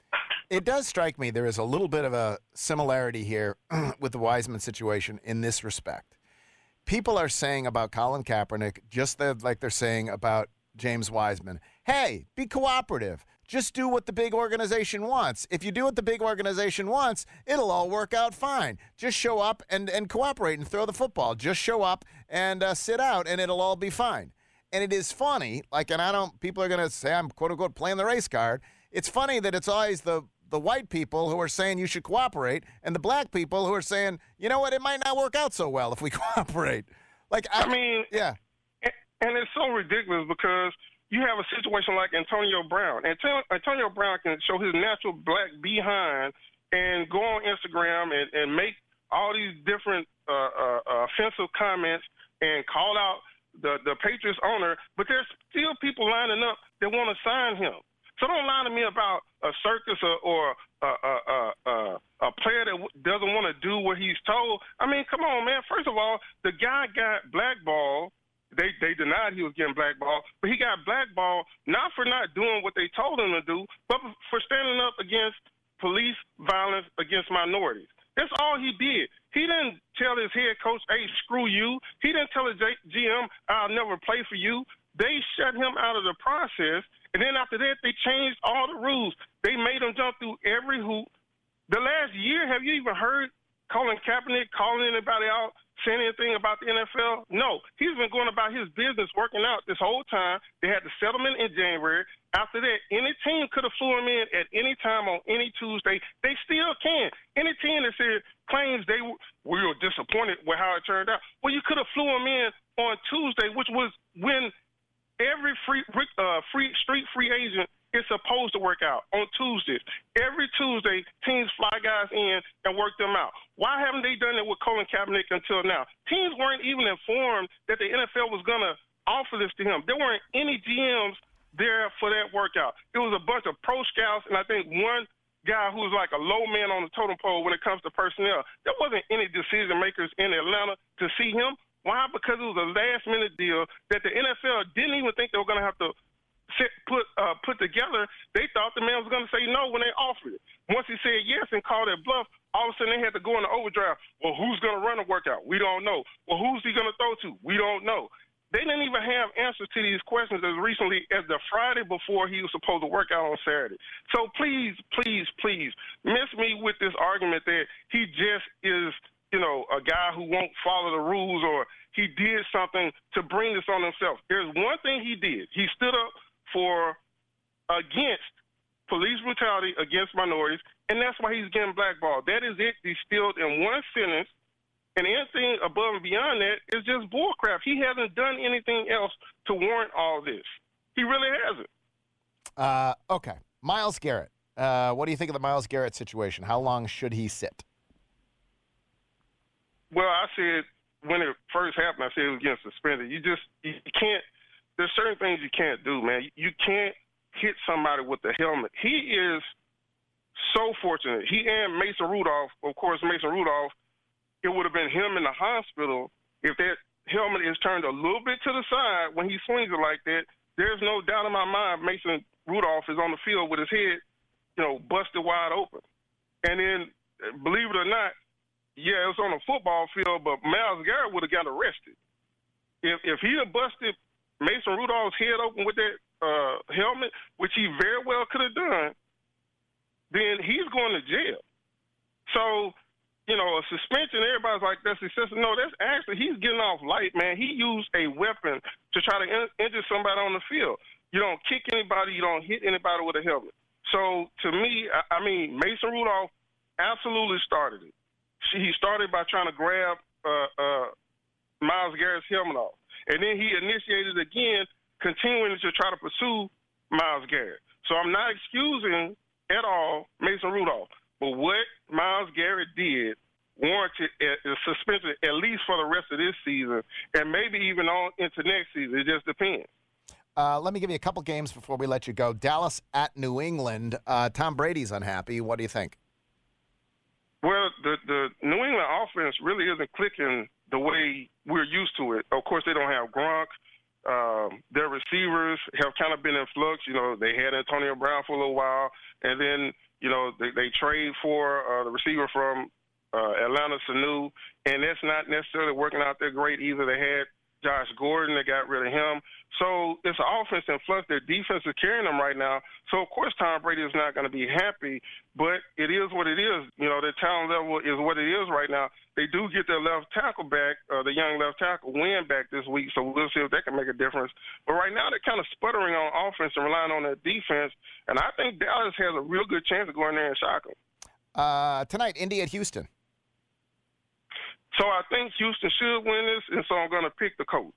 It does strike me there is a little bit of a similarity here with the Wiseman situation in this respect. People are saying about Colin Kaepernick just like they're saying about James Wiseman, hey, be cooperative. Just do what the big organization wants. If you do what the big organization wants, it'll all work out fine. Just show up and cooperate and throw the football. Just show up and sit out, and it'll all be fine. And it is funny, people are going to say I'm, quote-unquote, playing the race card. It's funny that it's always the white people who are saying you should cooperate and the black people who are saying, you know what, it might not work out so well if we cooperate. Yeah. And it's so ridiculous because you have a situation like Antonio Brown. Antonio Brown can show his natural black behind and go on Instagram and make all these different offensive comments and call out the Patriots owner, but there's still people lining up that want to sign him. So don't lie to me about a circus or a player that doesn't want to do what he's told. I mean, come on, man. First of all, the guy got blackballed. They denied he was getting blackballed, but he got blackballed not for not doing what they told him to do, but for standing up against police violence against minorities. That's all he did. He didn't tell his head coach, hey, screw you. He didn't tell his GM, I'll never play for you. They shut him out of the process. And then after that, they changed all the rules. They made him jump through every hoop. The last year, have you even heard Colin Kaepernick calling anybody out, saying anything about the NFL? No. He's been going about his business, working out this whole time. They had the settlement in January. After that, any team could have flew him in at any time on any Tuesday. They still can. Any team that claims we were disappointed with how it turned out. Well, you could have flew him in on Tuesday, which was when every street free agent is supposed to work out on Tuesdays. Every Tuesday, teams fly guys in and work them out. Why haven't they done it with Colin Kaepernick until now? Teams weren't even informed that the NFL was going to offer this to him. There weren't any GMs there for that workout. It was a bunch of pro scouts and I think one guy who's like a low man on the totem pole when it comes to personnel. There wasn't any decision makers in Atlanta to see him. Why? Because it was a last-minute deal that the NFL didn't even think they were going to have to put together. They thought the man was going to say no when they offered it. Once he said yes and called it bluff, all of a sudden they had to go into overdrive. Well, who's going to run the workout? We don't know. Well, who's he going to throw to? We don't know. They didn't even have answers to these questions as recently as the Friday before he was supposed to work out on Saturday. So please, please, please, miss me with this argument that he just is, a guy who won't follow the rules or he did something to bring this on himself. There's one thing he did. He stood up against police brutality against minorities, and that's why he's getting blackballed. That is it, distilled in one sentence. And anything above and beyond that is just bullcrap. He hasn't done anything else to warrant all this. He really hasn't. Okay. Myles Garrett. What do you think of the Myles Garrett situation? How long should he sit? Well, I said when it first happened, I said it was getting suspended. You can't – there's certain things you can't do, man. You can't hit somebody with the helmet. He is so fortunate. He and Mason Rudolph, of course, it would have been him in the hospital if that helmet is turned a little bit to the side when he swings it like that. There's no doubt in my mind Mason Rudolph is on the field with his head, busted wide open. And then, believe it or not, yeah, it was on a football field, but Myles Garrett would have got arrested. If he had busted Mason Rudolph's head open with that helmet, which he very well could have done, then he's going to jail. So, a suspension, everybody's like, that's excessive. No, that's actually, he's getting off light, man. He used a weapon to try to injure somebody on the field. You don't kick anybody. You don't hit anybody with a helmet. So, to me, Mason Rudolph absolutely started it. He started by trying to grab Myles Garrett's helmet off. And then he initiated again, continuing to try to pursue Myles Garrett. So, I'm not excusing at all Mason Rudolph. But what Myles Garrett did warranted a suspension at least for the rest of this season and maybe even on into next season. It just depends. Let me give you a couple games before we let you go. Dallas at New England. Tom Brady's unhappy. What do you think? Well, the New England offense really isn't clicking the way we're used to it. Of course, they don't have Gronk. Their receivers have kind of been in flux. They had Antonio Brown for a little while, and then they trade for the receiver from Atlanta, Sanu, and that's not necessarily working out there great either. They had Josh Gordon. They got rid of him. So it's an offense in flux. Their defense is carrying them right now. So, of course, Tom Brady is not going to be happy, but it is what it is. Their talent level is what it is right now. They do get their left tackle back, the young left tackle Wynn back this week, so we'll see if that can make a difference. But right now they're kind of sputtering on offense and relying on their defense, and I think Dallas has a real good chance of going there and shock them. Tonight, Indy at Houston. So I think Houston should win this, and so I'm going to pick the Colts.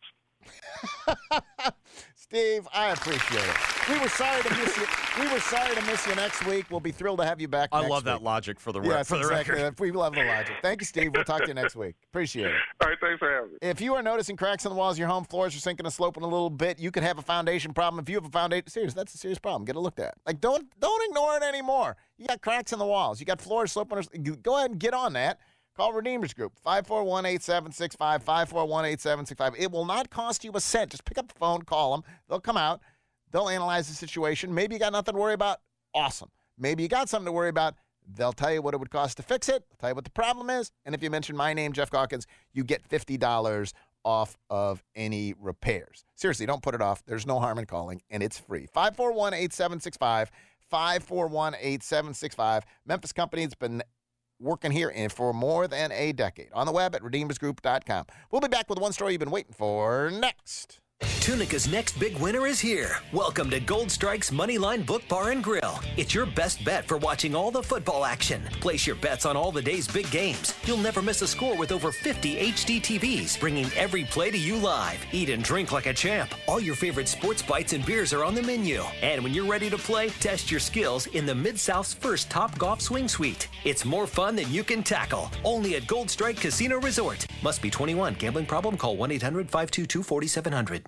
Steve, I appreciate it. We were sorry to miss you. We were sorry to miss you next week. We'll be thrilled to have you back next week. I love that logic for the exactly. record. We love the logic. Thank you, Steve. We'll talk to you next week. Appreciate it. All right, thanks for having me. If you are noticing cracks in the walls of your home, floors are sinking and sloping a little bit, you could have a foundation problem. If you have a foundation, that's a serious problem. Get it looked at. Don't ignore it anymore. You got cracks in the walls. You got floors sloping. Go ahead and get on that. Call Redeemers Group, 541-8765, 541-8765. It will not cost you a cent. Just pick up the phone, call them. They'll come out. They'll analyze the situation. Maybe you got nothing to worry about. Awesome. Maybe you got something to worry about. They'll tell you what it would cost to fix it. They'll tell you what the problem is. And if you mention my name, Jeff Calkins, you get $50 off of any repairs. Seriously, don't put it off. There's no harm in calling, and it's free. 541-8765, 541-8765. Memphis Company has been working here for more than a decade. On the web at redeemersgroup.com. We'll be back with one story you've been waiting for next. Tunica's next big winner is here. Welcome to Gold Strike's Moneyline Book Bar and Grill. It's your best bet for watching all the football action. Place your bets on all the day's big games. You'll never miss a score with over 50 HD TVs, bringing every play to you live. Eat and drink like a champ. All your favorite sports bites and beers are on the menu. And when you're ready to play, test your skills in the Mid-South's first Top Golf Swing Suite. It's more fun than you can tackle. Only at Gold Strike Casino Resort. Must be 21. Gambling problem? Call 1-800-522-4700.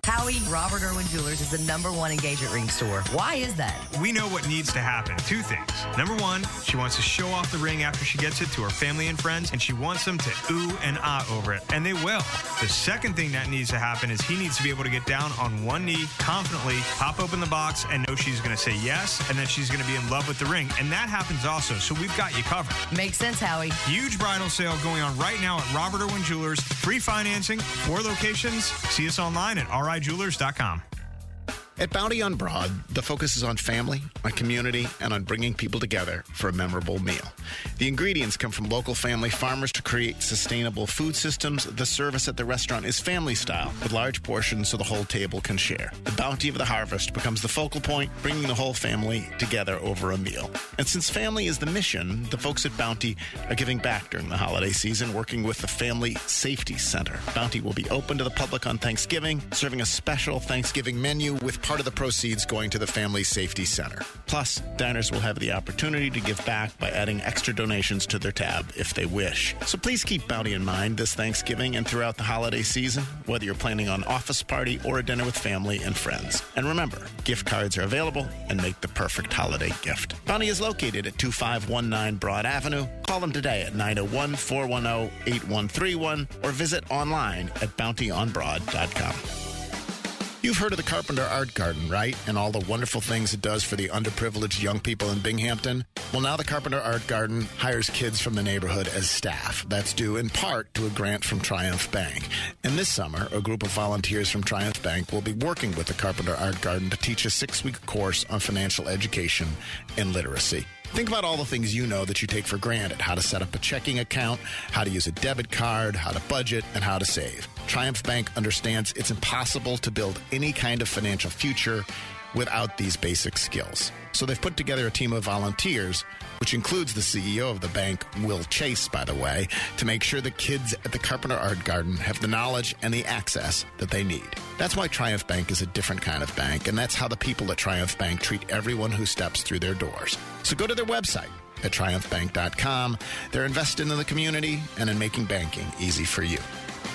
Howie, Robert Irwin Jewelers is the #1 engagement ring store. Why is that? We know what needs to happen. 2 things. Number 1, she wants to show off the ring after she gets it to her family and friends, and she wants them to ooh and ah over it, and they will. The second thing that needs to happen is he needs to be able to get down on one knee confidently, pop open the box, and know she's going to say yes, and that she's going to be in love with the ring. And that happens also, so we've got you covered. Makes sense, Howie. Huge bridal sale going on right now at Robert Irwin Jewelers. Free financing, 4 locations. See us online at rijewelers.com. At Bounty on Broad, the focus is on family, on community, and on bringing people together for a memorable meal. The ingredients come from local family farmers to create sustainable food systems. The service at the restaurant is family style, with large portions so the whole table can share. The bounty of the harvest becomes the focal point, bringing the whole family together over a meal. And since family is the mission, the folks at Bounty are giving back during the holiday season, working with the Family Safety Center. Bounty will be open to the public on Thanksgiving, serving a special Thanksgiving menu with part of the proceeds going to the Family Safety Center. Plus, diners will have the opportunity to give back by adding extra donations to their tab if they wish. So please keep Bounty in mind this Thanksgiving and throughout the holiday season, whether you're planning on office party or a dinner with family and friends. And remember, gift cards are available and make the perfect holiday gift. Bounty is located at 2519 Broad Avenue. Call them today at 901-410-8131 or visit online at bountyonbroad.com. You've heard of the Carpenter Art Garden, right? And all the wonderful things it does for the underprivileged young people in Binghamton? Well, now the Carpenter Art Garden hires kids from the neighborhood as staff. That's due in part to a grant from Triumph Bank. And this summer, a group of volunteers from Triumph Bank will be working with the Carpenter Art Garden to teach a 6-week course on financial education and literacy. Think about all the things you know that you take for granted. How to set up a checking account, how to use a debit card, how to budget, and how to save. Triumph Bank understands it's impossible to build any kind of financial future without these basic skills. So they've put together a team of volunteers, which includes the CEO of the bank, Will Chase, by the way, to make sure the kids at the Carpenter Art Garden have the knowledge and the access that they need. That's why Triumph Bank is a different kind of bank, and that's how the people at Triumph Bank treat everyone who steps through their doors. So go to their website at triumphbank.com. They're invested in the community and in making banking easy for you.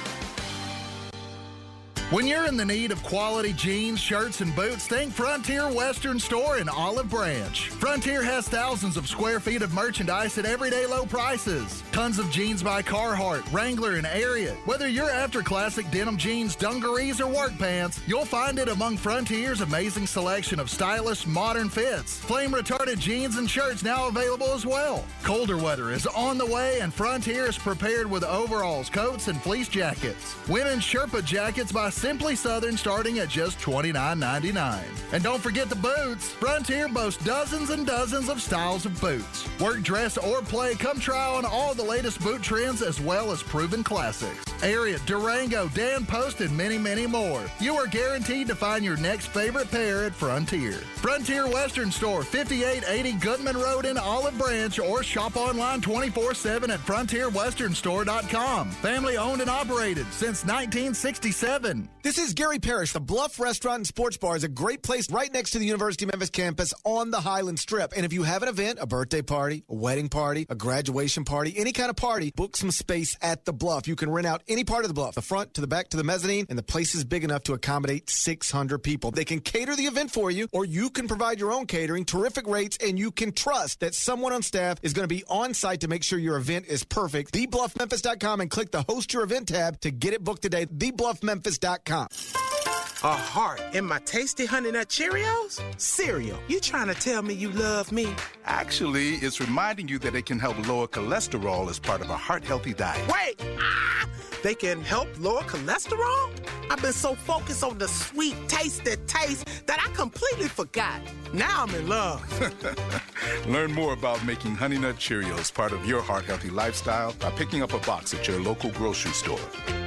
When you're in the need of quality jeans, shirts, and boots, think Frontier Western Store in Olive Branch. Frontier has thousands of square feet of merchandise at everyday low prices. Tons of jeans by Carhartt, Wrangler, and Ariat. Whether you're after classic denim jeans, dungarees, or work pants, you'll find it among Frontier's amazing selection of stylish, modern fits. Flame-retardant jeans and shirts now available as well. Colder weather is on the way, and Frontier is prepared with overalls, coats, and fleece jackets. Women's Sherpa jackets by Simply Southern starting at just $29.99. And don't forget the boots. Frontier boasts dozens and dozens of styles of boots. Work, dress, or play, come try on all the latest boot trends as well as proven classics. Ariat, Durango, Dan Post, and many, many more. You are guaranteed to find your next favorite pair at Frontier. Frontier Western Store, 5880 Goodman Road in Olive Branch, or shop online 24/7 at frontierwesternstore.com. Family owned and operated since 1967. This is Gary Parrish. The Bluff Restaurant and Sports Bar is a great place right next to the University of Memphis campus on the Highland Strip. And if you have an event, a birthday party, a wedding party, a graduation party, any kind of party, book some space at the Bluff. You can rent out any part of the Bluff, the front to the back to the mezzanine, and the place is big enough to accommodate 600 people. They can cater the event for you, or you can provide your own catering, terrific rates, and you can trust that someone on staff is going to be on site to make sure your event is perfect. TheBluffMemphis.com and click the Host Your Event tab to get it booked today. TheBluffMemphis.com. A heart in my tasty Honey Nut Cheerios? Cereal, you trying to tell me you love me? Actually, it's reminding you that it can help lower cholesterol as part of a heart-healthy diet. Wait! They can help lower cholesterol? I've been so focused on the sweet, tasty taste that I completely forgot. Now I'm in love. Learn more about making Honey Nut Cheerios part of your heart-healthy lifestyle by picking up a box at your local grocery store.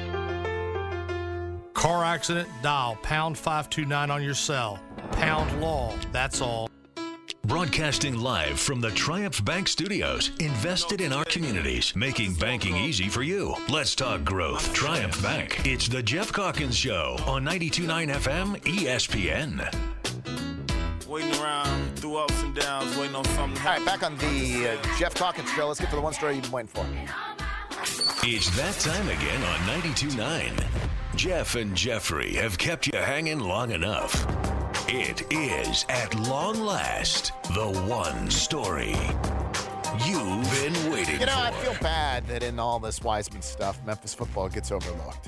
Car accident? Dial pound 529 on your cell. Pound law, that's all. Broadcasting live from the Triumph Bank Studios, invested in our communities, making banking easy for you. Let's talk growth. Triumph Bank. It's the Jeff Calkins Show on 92.9 FM ESPN. Waiting around through ups and downs, waiting on something to happen. All right, back on the Jeff Calkins Show. Let's get to the one story you've been waiting for. It's that time again on 92.9. Jeff and Jeffrey have kept you hanging long enough. It is, at long last, the one story you've been waiting for. I feel bad that in all this Wiseman stuff, Memphis football gets overlooked.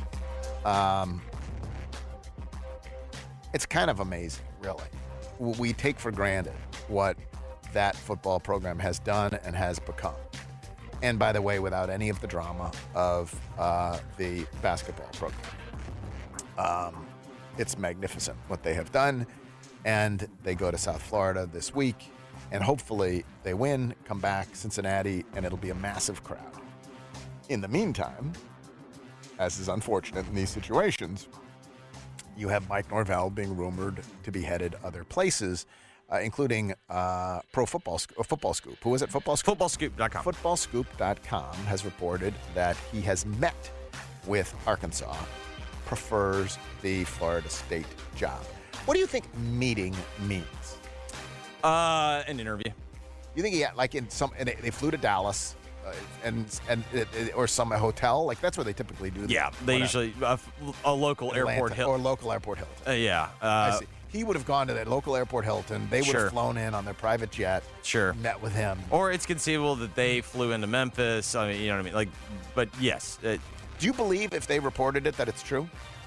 It's kind of amazing, really. We take for granted what that football program has done and has become. And by the way, without any of the drama of the basketball program. It's magnificent what they have done. And they go to South Florida this week. And hopefully they win, come back, Cincinnati, and it'll be a massive crowd. In the meantime, as is unfortunate in these situations, you have Mike Norvell being rumored to be headed other places, including Pro Football Scoop. Who was it? Football Scoop? Footballscoop.com. Footballscoop.com has reported that he has met with Arkansas, prefers the Florida State job. What do you think meeting means? An interview. You think they flew to Dallas or some hotel? Like, that's where they typically do. Yeah, they usually a local Atlanta, airport Hilton. Or local airport Hilton. Yeah. I see. He would have gone to that local airport Hilton. They would have flown in on their private jet. Sure. Met with him. Or it's conceivable that they flew into Memphis. I mean, you know what I mean? Like, but yes. Do you believe if they reported it that it's true?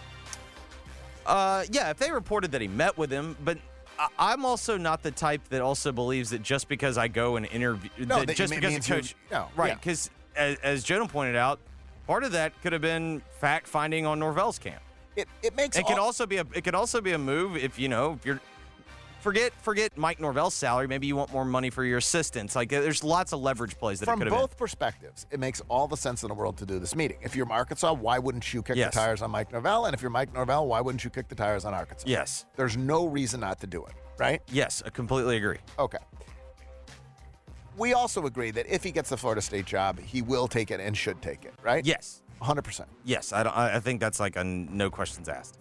Yeah, if they reported that he met with him, but I'm also not the type that also believes that just because I go and interview, just because the coach, right? Because as Jonah pointed out, part of that could have been fact finding on Norvell's camp. It makes it could also be a move if you're forget Mike Norvell's salary. Maybe you want more money for your assistants. Like, there's lots of leverage plays that it could have been. From both perspectives, it makes all the sense in the world to do this meeting. If you're Arkansas, why wouldn't you kick the tires on Mike Norvell? And if you're Mike Norvell, why wouldn't you kick the tires on Arkansas? Yes. There's no reason not to do it, right? Yes, I completely agree. Okay. We also agree that if he gets the Florida State job, he will take it and should take it, right? Yes. 100%. Yes, I think that's like a no questions asked.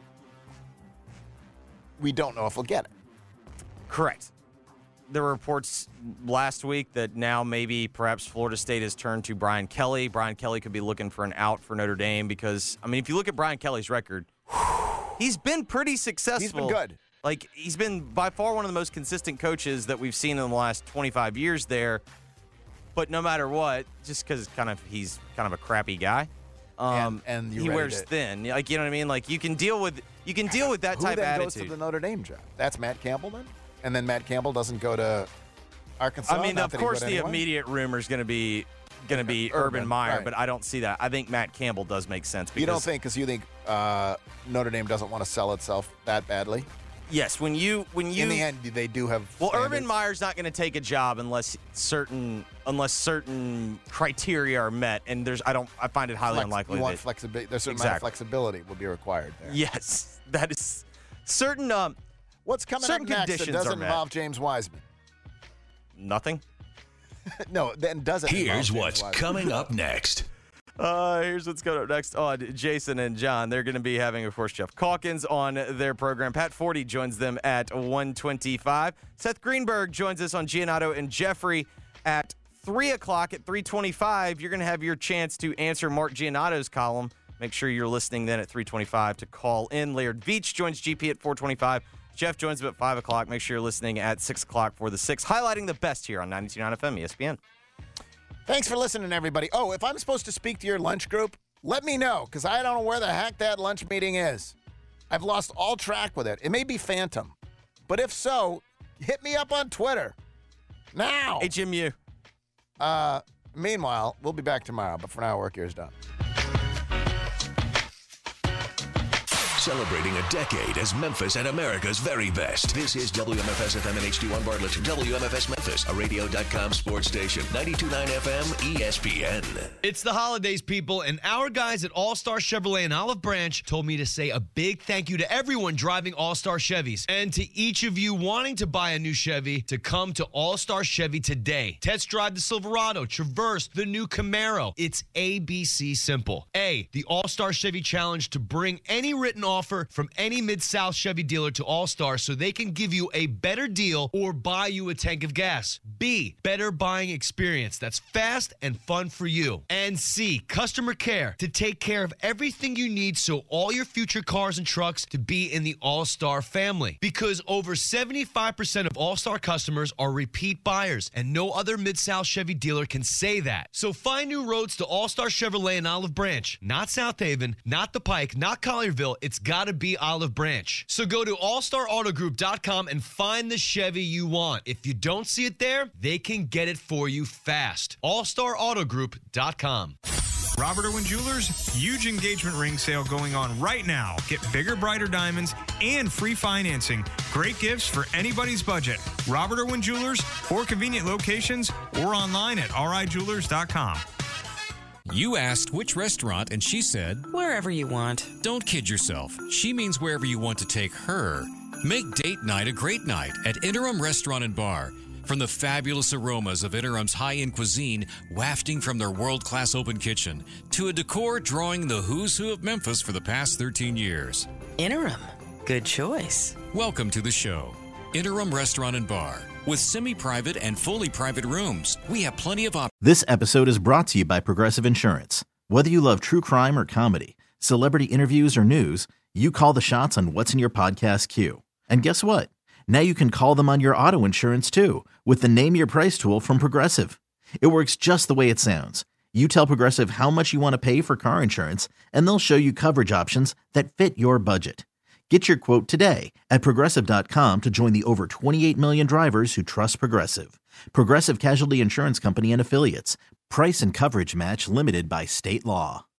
We don't know if he'll get it. Correct. There were reports last week that now maybe perhaps Florida State has turned to Brian Kelly. Brian Kelly could be looking for an out for Notre Dame because, I mean, if you look at Brian Kelly's record, he's been pretty successful. He's been good. Like, he's been by far one of the most consistent coaches that we've seen in the last 25 years there. But no matter what, just because he's kind of a crappy guy, and he wears thin. Like, you know what I mean? Like, you can deal with that type of attitude. Who then goes to the Notre Dame job? That's Matt Campbell then? And then Matt Campbell doesn't go to Arkansas? I mean, of course, the immediate rumor is going to be Urban Meyer, but I don't see that. I think Matt Campbell does make sense. You don't think because you think Notre Dame doesn't want to sell itself that badly? Yes, when you in the end they do have. Well, standards. Urban Meyer's not going to take a job unless certain criteria are met, and I find it highly unlikely. You want flexibility. There's a certain amount of flexibility will be required there. Yes, that is certain. What's coming up next that doesn't involve James Wiseman? Nothing. No, then doesn't. Here's what's coming up next. Here's what's coming up next on Jason and John. They're going to be having, of course, Jeff Calkins on their program. Pat Forty joins them at 1:25. Seth Greenberg joins us on Giannotto and Jeffrey at 3 o'clock. At 3:25, you're going to have your chance to answer Mark Giannotto's column. Make sure you're listening then at 3:25 to call in. Laird Veach joins GP at 4:25. Jeff joins him at 5 o'clock. Make sure you're listening at 6 o'clock for the 6, highlighting the best here on 92.9 FM ESPN. Thanks for listening, everybody. Oh, if I'm supposed to speak to your lunch group, let me know, because I don't know where the heck that lunch meeting is. I've lost all track with it. It may be phantom, but if so, hit me up on Twitter. Now. HMU. Meanwhile, we'll be back tomorrow, but for now, work here is done. Celebrating a decade as Memphis and America's very best. This is WMFS FM and HD1 Bartlett. WMFS Memphis, a radio.com sports station. 92.9 FM ESPN. It's the holidays, people, and our guys at All-Star Chevrolet in Olive Branch told me to say a big thank you to everyone driving All-Star Chevys, and to each of you wanting to buy a new Chevy to come to All-Star Chevy today. Test drive the Silverado, Traverse, the new Camaro. It's ABC simple. A, the All-Star Chevy Challenge to bring any written offer from any Mid-South Chevy dealer to All-Star so they can give you a better deal or buy you a tank of gas. B, better buying experience that's fast and fun for you. And C, customer care to take care of everything you need so all your future cars and trucks to be in the All-Star family. Because over 75% of All-Star customers are repeat buyers, and no other Mid-South Chevy dealer can say that. So find new roads to All-Star Chevrolet in Olive Branch. Not South Haven, not the Pike, not Collierville. It's got to be Olive Branch. So go to allstarautogroup.com and find the Chevy you want. If you don't see it there, they can get it for you fast. allstarautogroup.com. Robert Irwin Jewelers, huge engagement ring sale going on right now. Get bigger, brighter diamonds and free financing. Great gifts for anybody's budget. Robert Irwin Jewelers, 4 convenient locations or online at rijewelers.com. You asked which restaurant, and she said, wherever you want. Don't kid yourself. She means wherever you want to take her. Make date night a great night at Interim Restaurant and Bar. From the fabulous aromas of Interim's high-end cuisine wafting from their world-class open kitchen to a decor drawing the who's who of Memphis for the past 13 years. Interim. Good choice. Welcome to the show. Interim Restaurant and Bar. With semi-private and fully private rooms, we have plenty of options. This episode is brought to you by Progressive Insurance. Whether you love true crime or comedy, celebrity interviews or news, you call the shots on what's in your podcast queue. And guess what? Now you can call them on your auto insurance too with the Name Your Price tool from Progressive. It works just the way it sounds. You tell Progressive how much you want to pay for car insurance, and they'll show you coverage options that fit your budget. Get your quote today at Progressive.com to join the over 28 million drivers who trust Progressive. Progressive Casualty Insurance Company and Affiliates. Price and coverage match limited by state law.